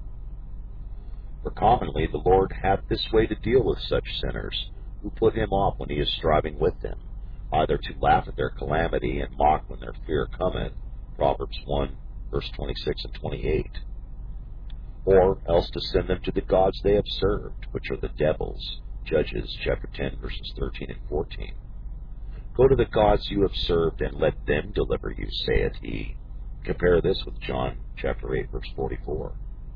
For commonly the Lord hath this way to deal with such sinners, who put him off when he is striving with them, either to laugh at their calamity and mock when their fear cometh, Proverbs 1, verse 26 and 28, or else to send them to the gods they have served, which are the devils, Judges chapter 10, verses 13 and 14. Go to the gods you have served, and let them deliver you, saith he. Compare this with John chapter 8, verse 44.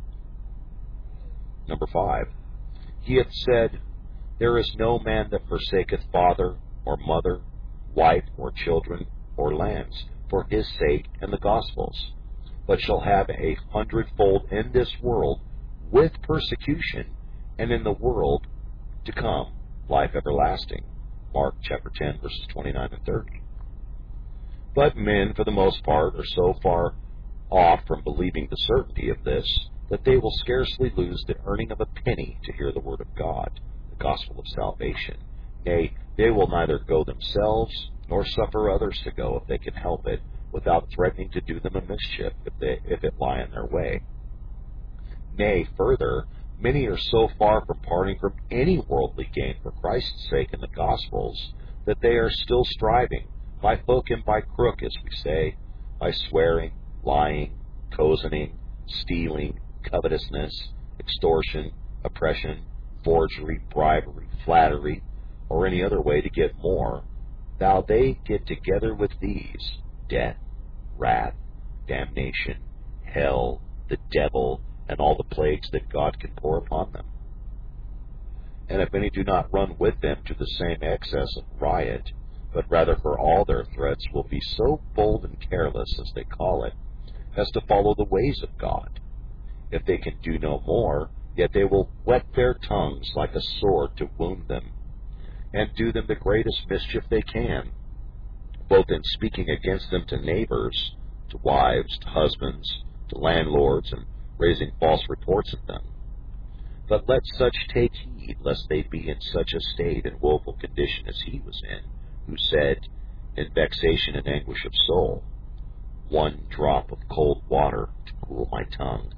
Number 5, he hath said, There is no man that forsaketh father, or mother, wife, or children, or lands, for his sake and the gospel's, but shall have 100-fold in this world with persecution, and in the world to come life everlasting. Mark chapter 10, verses 29 and 30. But men, for the most part, are so far off from believing the certainty of this, that they will scarcely lose the earning of a penny to hear the word of God, the gospel of salvation. Nay, they will neither go themselves, nor suffer others to go, if they can help it, without threatening to do them a mischief, if it lie in their way. Nay, further, many are so far from parting from any worldly gain for Christ's sake in the Gospels, that they are still striving, by hook and by crook, as we say, by swearing, lying, cozening, stealing, covetousness, extortion, oppression, forgery, bribery, flattery, or any other way to get more, thou they get together with these death, wrath, damnation, hell, the devil, and all the plagues that God can pour upon them. And if any do not run with them to the same excess of riot, but rather for all their threats will be so bold and careless, as they call it, as to follow the ways of God, if they can do no more, yet they will whet their tongues like a sword to wound them, and do them the greatest mischief they can, both in speaking against them to neighbors, to wives, to husbands, to landlords, and raising false reports of them. But let such take heed, lest they be in such a state and woeful condition as he was in, who said, in vexation and anguish of soul, 1 drop of cold water to cool my tongue.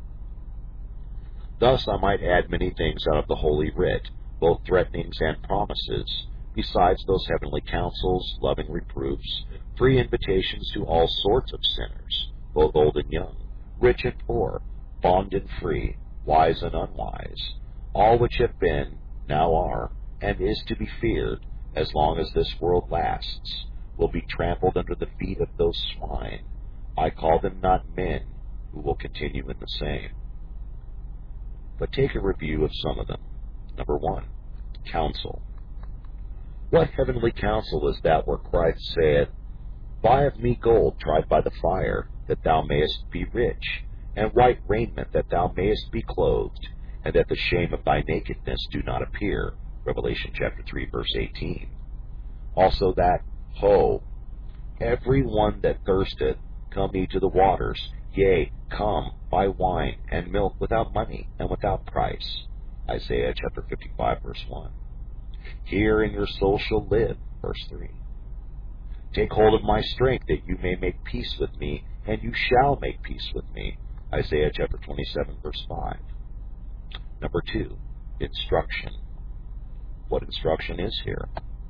Thus I might add many things out of the Holy Writ, both threatenings and promises, besides those heavenly counsels, loving reproofs, free invitations to all sorts of sinners, both old and young, rich and poor, bond and free, wise and unwise, all which have been, now are, and is to be feared, as long as this world lasts, will be trampled under the feet of those swine. I call them not men, who will continue in the same. But take a review of some of them. Number 1, counsel. What heavenly counsel is that where Christ saith, Buy of me gold tried by the fire, that thou mayest be rich, and white raiment, that thou mayest be clothed, and that the shame of thy nakedness do not appear. Revelation chapter 3, verse 18. Also that, Ho, every one that thirsteth, come ye to the waters. Yea, come, buy wine and milk without money and without price. Isaiah chapter 55, verse 1. Here in your soul shall live, verse 3. Take hold of my strength, that you may make peace with me, and you shall make peace with me. Isaiah chapter 27, verse 5. Number 2, instruction. What instruction is here?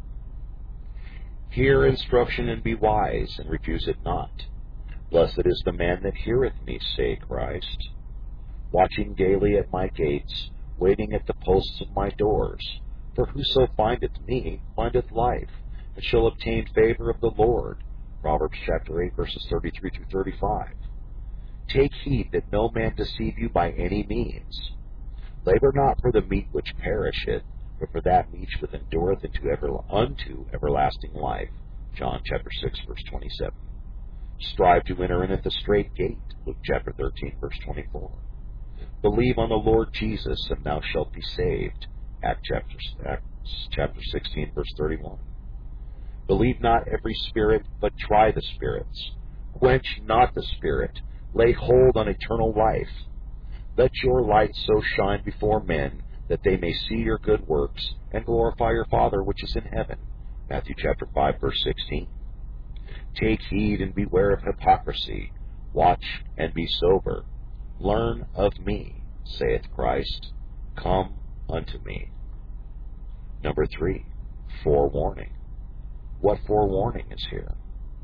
Hear instruction and be wise, and refuse it not. Blessed is the man that heareth me, say Christ. Watching daily at my gates, waiting at the posts of my doors. For whoso findeth me findeth life, and shall obtain favor of the Lord. Proverbs chapter 8, verses 33 through 35. Take heed that no man deceive you by any means. Labor not for the meat which perisheth, but for that meat which endureth unto everlasting life. John chapter 6, verse 27. Strive to enter in at the strait gate. Luke chapter 13, verse 24. Believe on the Lord Jesus, and thou shalt be saved. Acts chapter 16, verse 31. Believe not every spirit, but try the spirits. Quench not the spirit. Lay hold on eternal life. Let your light so shine before men, that they may see your good works, and glorify your Father which is in heaven. Matthew chapter 5, verse 16. Take heed and beware of hypocrisy. Watch and be sober. Learn of me, saith Christ. Come unto me. Number 3, forewarning. What forewarning is here?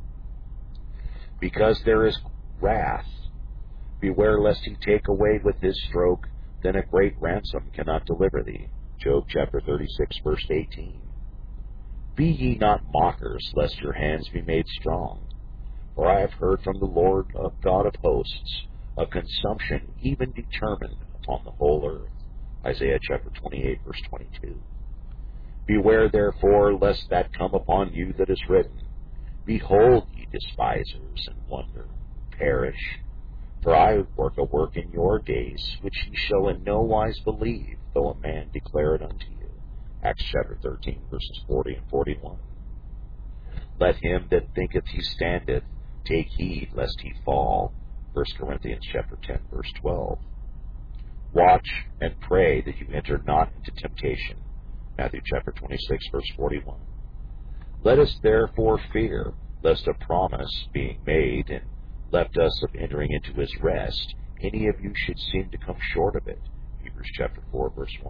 Because there is wrath, beware lest he take away with his stroke, then a great ransom cannot deliver thee. Job chapter 36, verse 18. Be ye not mockers, lest your hands be made strong. For I have heard from the Lord of God of hosts a consumption even determined upon the whole earth. Isaiah chapter 28, verse 22. Beware therefore lest that come upon you that is written, Behold, ye despisers, and wonder, perish. For I work a work in your days, which ye shall in no wise believe, though a man declare it unto you. Acts chapter 13, verses 40 and 41. Let him that thinketh he standeth take heed lest he fall. 1 Corinthians chapter 10, verse 12. Watch and pray that you enter not into temptation. Matthew chapter 26, verse 41. Let us therefore fear, lest a promise being made and left us of entering into his rest, any of you should seem to come short of it. Hebrews chapter 4, verse 1.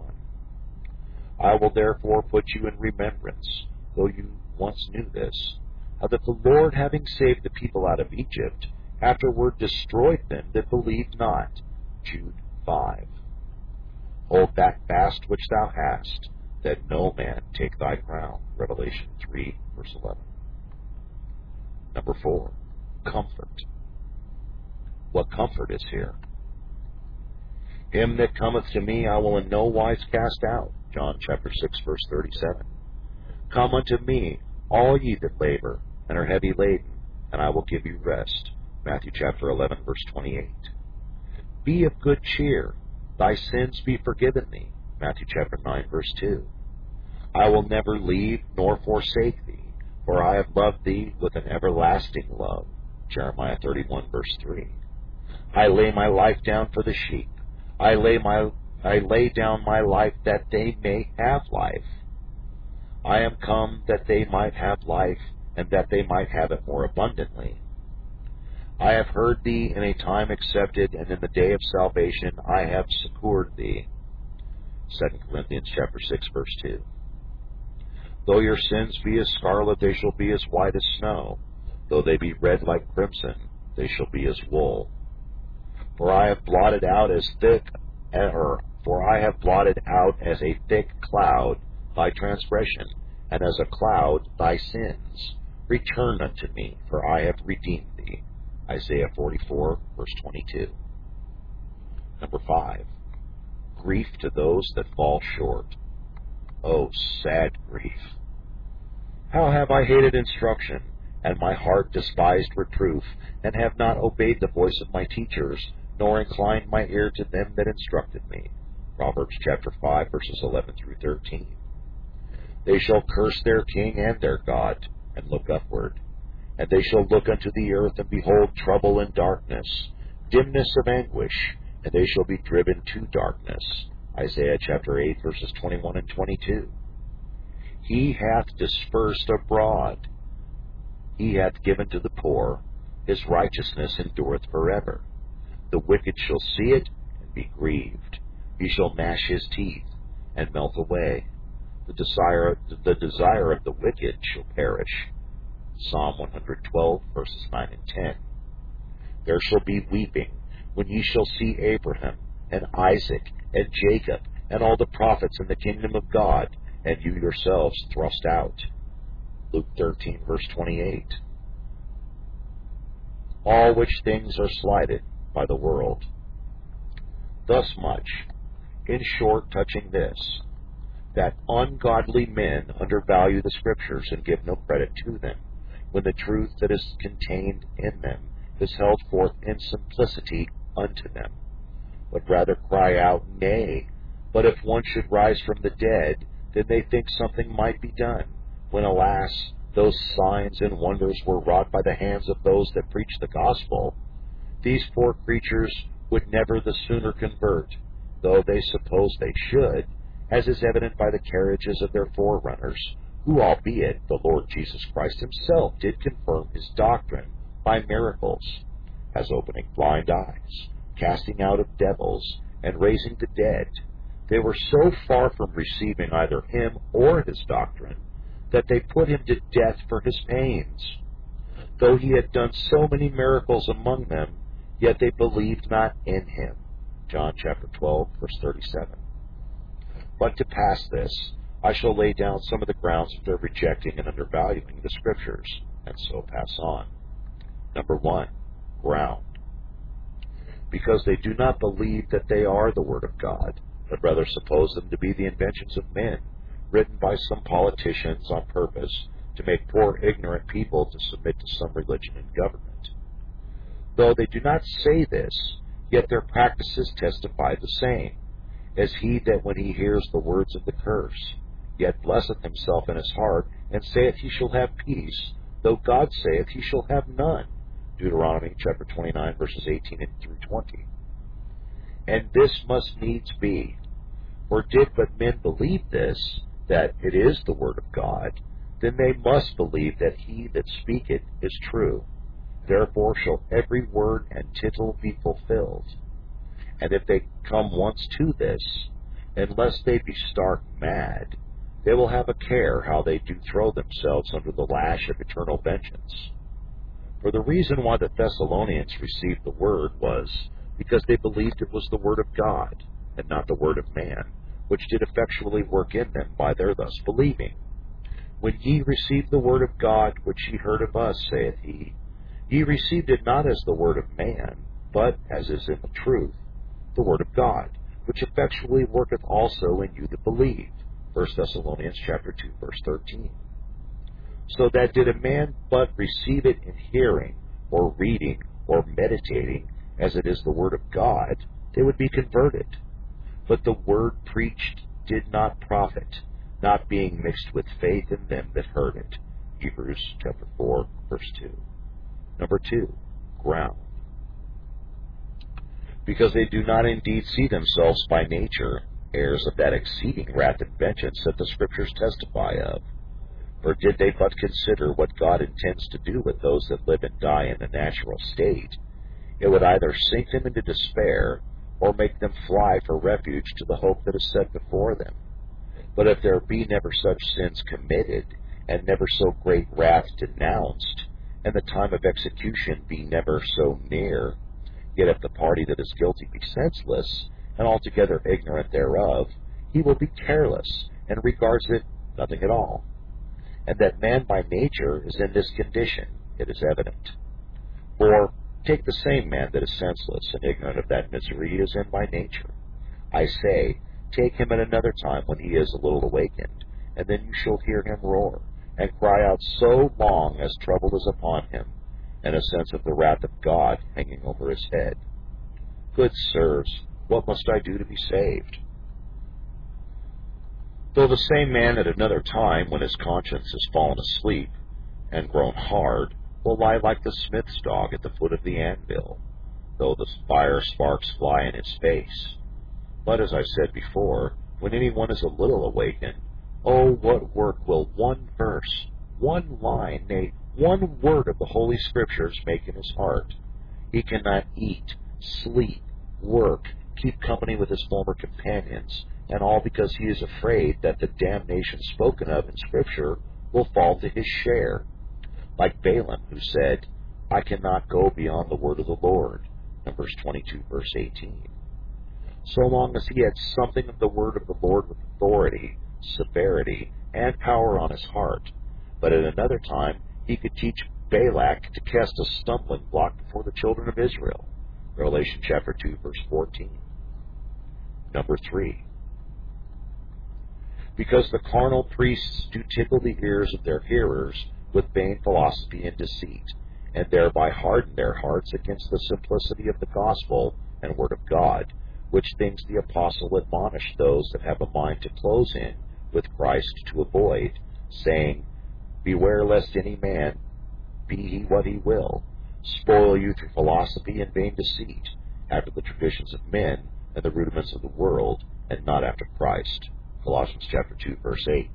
I will therefore put you in remembrance, though you once knew this, how that the Lord, having saved the people out of Egypt, afterward destroyed them that believed not. Jude 5. Hold that fast which thou hast, that no man take thy crown. Revelation 3, verse 11. Number 4, comfort. What comfort is here? Him that cometh to me I will in no wise cast out. John chapter 6, verse 37. Come unto me, all ye that labor and are heavy laden, and I will give you rest. Matthew chapter 11, verse 28. Be of good cheer, thy sins be forgiven thee. Matthew chapter 9, verse 2. I will never leave nor forsake thee, for I have loved thee with an everlasting love. Jeremiah 31, verse 3. I lay my life down for the sheep. I lay down my life that they may have life. I am come that they might have life, and that they might have it more abundantly. I have heard thee in a time accepted, and in the day of salvation I have succored thee. 2 Corinthians chapter 6, verse 2. Though your sins be as scarlet, they shall be as white as snow. Though they be red like crimson, they shall be as wool. For I have blotted out as a thick cloud thy transgression, and as a cloud thy sins. Return unto me, for I have redeemed thee. Isaiah 44, verse 22. Number 5, grief to those that fall short. Oh, sad grief! How have I hated instruction, and my heart despised reproof, and have not obeyed the voice of my teachers, nor inclined my ear to them that instructed me. Proverbs chapter 5, verses 11 through 13. They shall curse their king and their God, and look upward. And they shall look unto the earth, and behold trouble and darkness, dimness of anguish, and they shall be driven to darkness. Isaiah chapter 8, verses 21 and 22. He hath dispersed abroad. He hath given to the poor. His righteousness endureth forever. The wicked shall see it, and be grieved. He shall gnash his teeth, and melt away. The desire of the wicked shall perish. Psalm 112, verses 9 and 10. There shall be weeping when ye shall see Abraham, and Isaac, and Jacob, and all the prophets in the kingdom of God, and you yourselves thrust out. Luke 13, verse 28. All which things are slighted by the world. Thus much, in short, touching this, that ungodly men undervalue the Scriptures and give no credit to them, when the truth that is contained in them is held forth in simplicity unto them, but rather cry out, Nay, but if one should rise from the dead, then they think something might be done, when, alas, those signs and wonders were wrought by the hands of those that preach the gospel. These poor creatures would never the sooner convert, though they suppose they should, as is evident by the carriages of their forerunners, who, albeit the Lord Jesus Christ himself did confirm his doctrine by miracles, as opening blind eyes, casting out of devils, and raising the dead, they were so far from receiving either him or his doctrine, that they put him to death for his pains. Though he had done so many miracles among them, yet they believed not in him. John chapter 12, verse 37. But to pass this, I shall lay down some of the grounds of their rejecting and undervaluing the Scriptures, and so pass on. Number 1, ground. Because they do not believe that they are the Word of God, but rather suppose them to be the inventions of men, written by some politicians on purpose to make poor ignorant people to submit to some religion and government. Though they do not say this, yet their practices testify the same, as he that when he hears the words of the curse, yet blesseth himself in his heart, and saith he shall have peace, though God saith he shall have none. Deuteronomy chapter 29, verses 18 through 20. And this must needs be, for did but men believe this, that it is the word of God, then they must believe that he that speaketh is true. Therefore shall every word and tittle be fulfilled. And if they come once to this, unless they be stark mad, they will have a care how they do throw themselves under the lash of eternal vengeance. For the reason why the Thessalonians received the word was because they believed it was the word of God, and not the word of man, which did effectually work in them by their thus believing. When ye received the word of God, which ye heard of us, saith he, ye received it not as the word of man, but as is in the truth, the word of God, which effectually worketh also in you that believe. 1 Thessalonians chapter 2, verse 13. So that did a man but receive it in hearing, or reading, or meditating, as it is the word of God, they would be converted. But the word preached did not profit, not being mixed with faith in them that heard it. Hebrews chapter 4, verse 2. Number 2, ground. Because they do not indeed see themselves by nature heirs of that exceeding wrath and vengeance that the Scriptures testify of. For did they but consider what God intends to do with those that live and die in the natural state, it would either sink them into despair, or make them fly for refuge to the hope that is set before them. But if there be never such sins committed, and never so great wrath denounced, and the time of execution be never so near, yet if the party that is guilty be senseless, and altogether ignorant thereof, he will be careless, and regards it nothing at all. And that man by nature is in this condition, it is evident. For take the same man that is senseless and ignorant of that misery he is in by nature. I say, take him at another time when he is a little awakened, and then you shall hear him roar, and cry out so long as trouble is upon him, and a sense of the wrath of God hanging over his head. Good sirs, what must I do to be saved? Though the same man at another time, when his conscience has fallen asleep and grown hard, will lie like the smith's dog at the foot of the anvil, though the fire sparks fly in his face. But as I said before, when anyone is a little awakened, oh, what work will one verse, one line, nay, one word of the Holy Scriptures make in his heart? He cannot eat, sleep, work, keep company with his former companions, and all because he is afraid that the damnation spoken of in Scripture will fall to his share. Like Balaam, who said, I cannot go beyond the word of the Lord, Numbers 22, verse 18. So long as he had something of the word of the Lord with authority, severity, and power on his heart. But at another time, he could teach Balak to cast a stumbling block before the children of Israel, Revelation chapter 2, verse 14. Number 3. Because the carnal priests do tickle the ears of their hearers with vain philosophy and deceit, and thereby harden their hearts against the simplicity of the gospel and word of God, which things the apostle admonished those that have a mind to close in with Christ to avoid, saying, Beware lest any man, be he what he will, spoil you through philosophy and vain deceit, after the traditions of men and the rudiments of the world, and not after Christ. Colossians chapter 2, verse 8.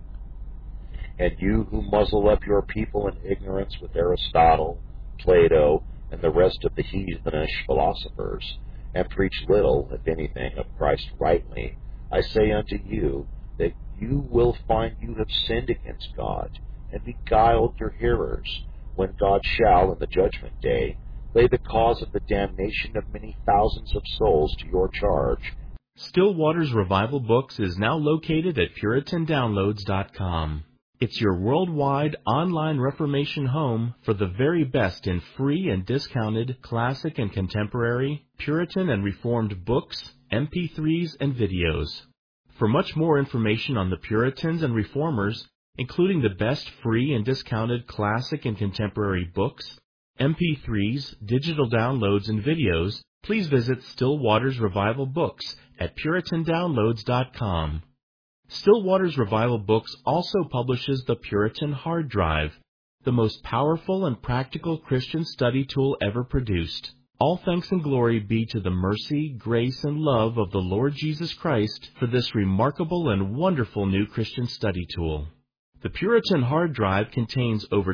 And you who muzzle up your people in ignorance with Aristotle, Plato, and the rest of the heathenish philosophers, and preach little, if anything, of Christ rightly, I say unto you that you will find you have sinned against God, and beguiled your hearers, when God shall, in the judgment day, lay the cause of the damnation of many thousands of souls to your charge. Still Waters Revival Books is now located at PuritanDownloads.com. It's your worldwide online Reformation home for the very best in free and discounted classic and contemporary, Puritan and Reformed books, MP3s, and videos. For much more information on the Puritans and Reformers, including the best free and discounted classic and contemporary books, MP3s, digital downloads, and videos, please visit Still Waters Revival Books at PuritanDownloads.com. Still Waters Revival Books also publishes the Puritan Hard Drive, the most powerful and practical Christian study tool ever produced. All thanks and glory be to the mercy, grace, and love of the Lord Jesus Christ for this remarkable and wonderful new Christian study tool. The Puritan Hard Drive contains over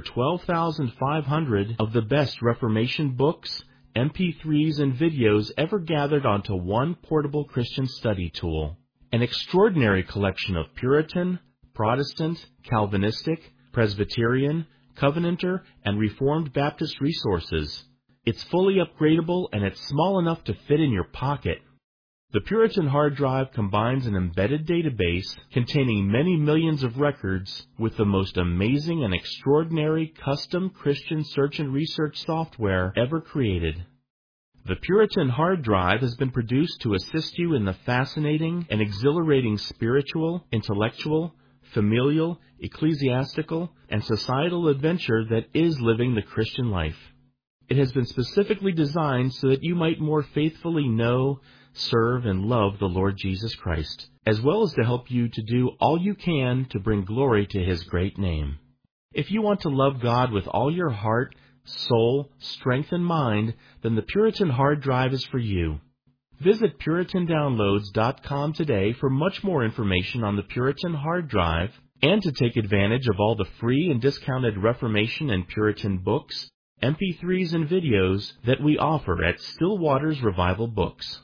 12,500 of the best Reformation books, MP3s, and videos ever gathered onto one portable Christian study tool. An extraordinary collection of Puritan, Protestant, Calvinistic, Presbyterian, Covenanter, and Reformed Baptist resources. It's fully upgradable and it's small enough to fit in your pocket. The Puritan Hard Drive combines an embedded database containing many millions of records with the most amazing and extraordinary custom Christian search and research software ever created. The Puritan Hard Drive has been produced to assist you in the fascinating and exhilarating spiritual, intellectual, familial, ecclesiastical, and societal adventure that is living the Christian life. It has been specifically designed so that you might more faithfully know, serve, and love the Lord Jesus Christ, as well as to help you to do all you can to bring glory to His great name. If you want to love God with all your heart, soul, strength, and mind, then the Puritan Hard Drive is for you. Visit PuritanDownloads.com today for much more information on the Puritan Hard Drive and to take advantage of all the free and discounted Reformation and Puritan books, MP3s, and videos that we offer at Still Waters Revival Books.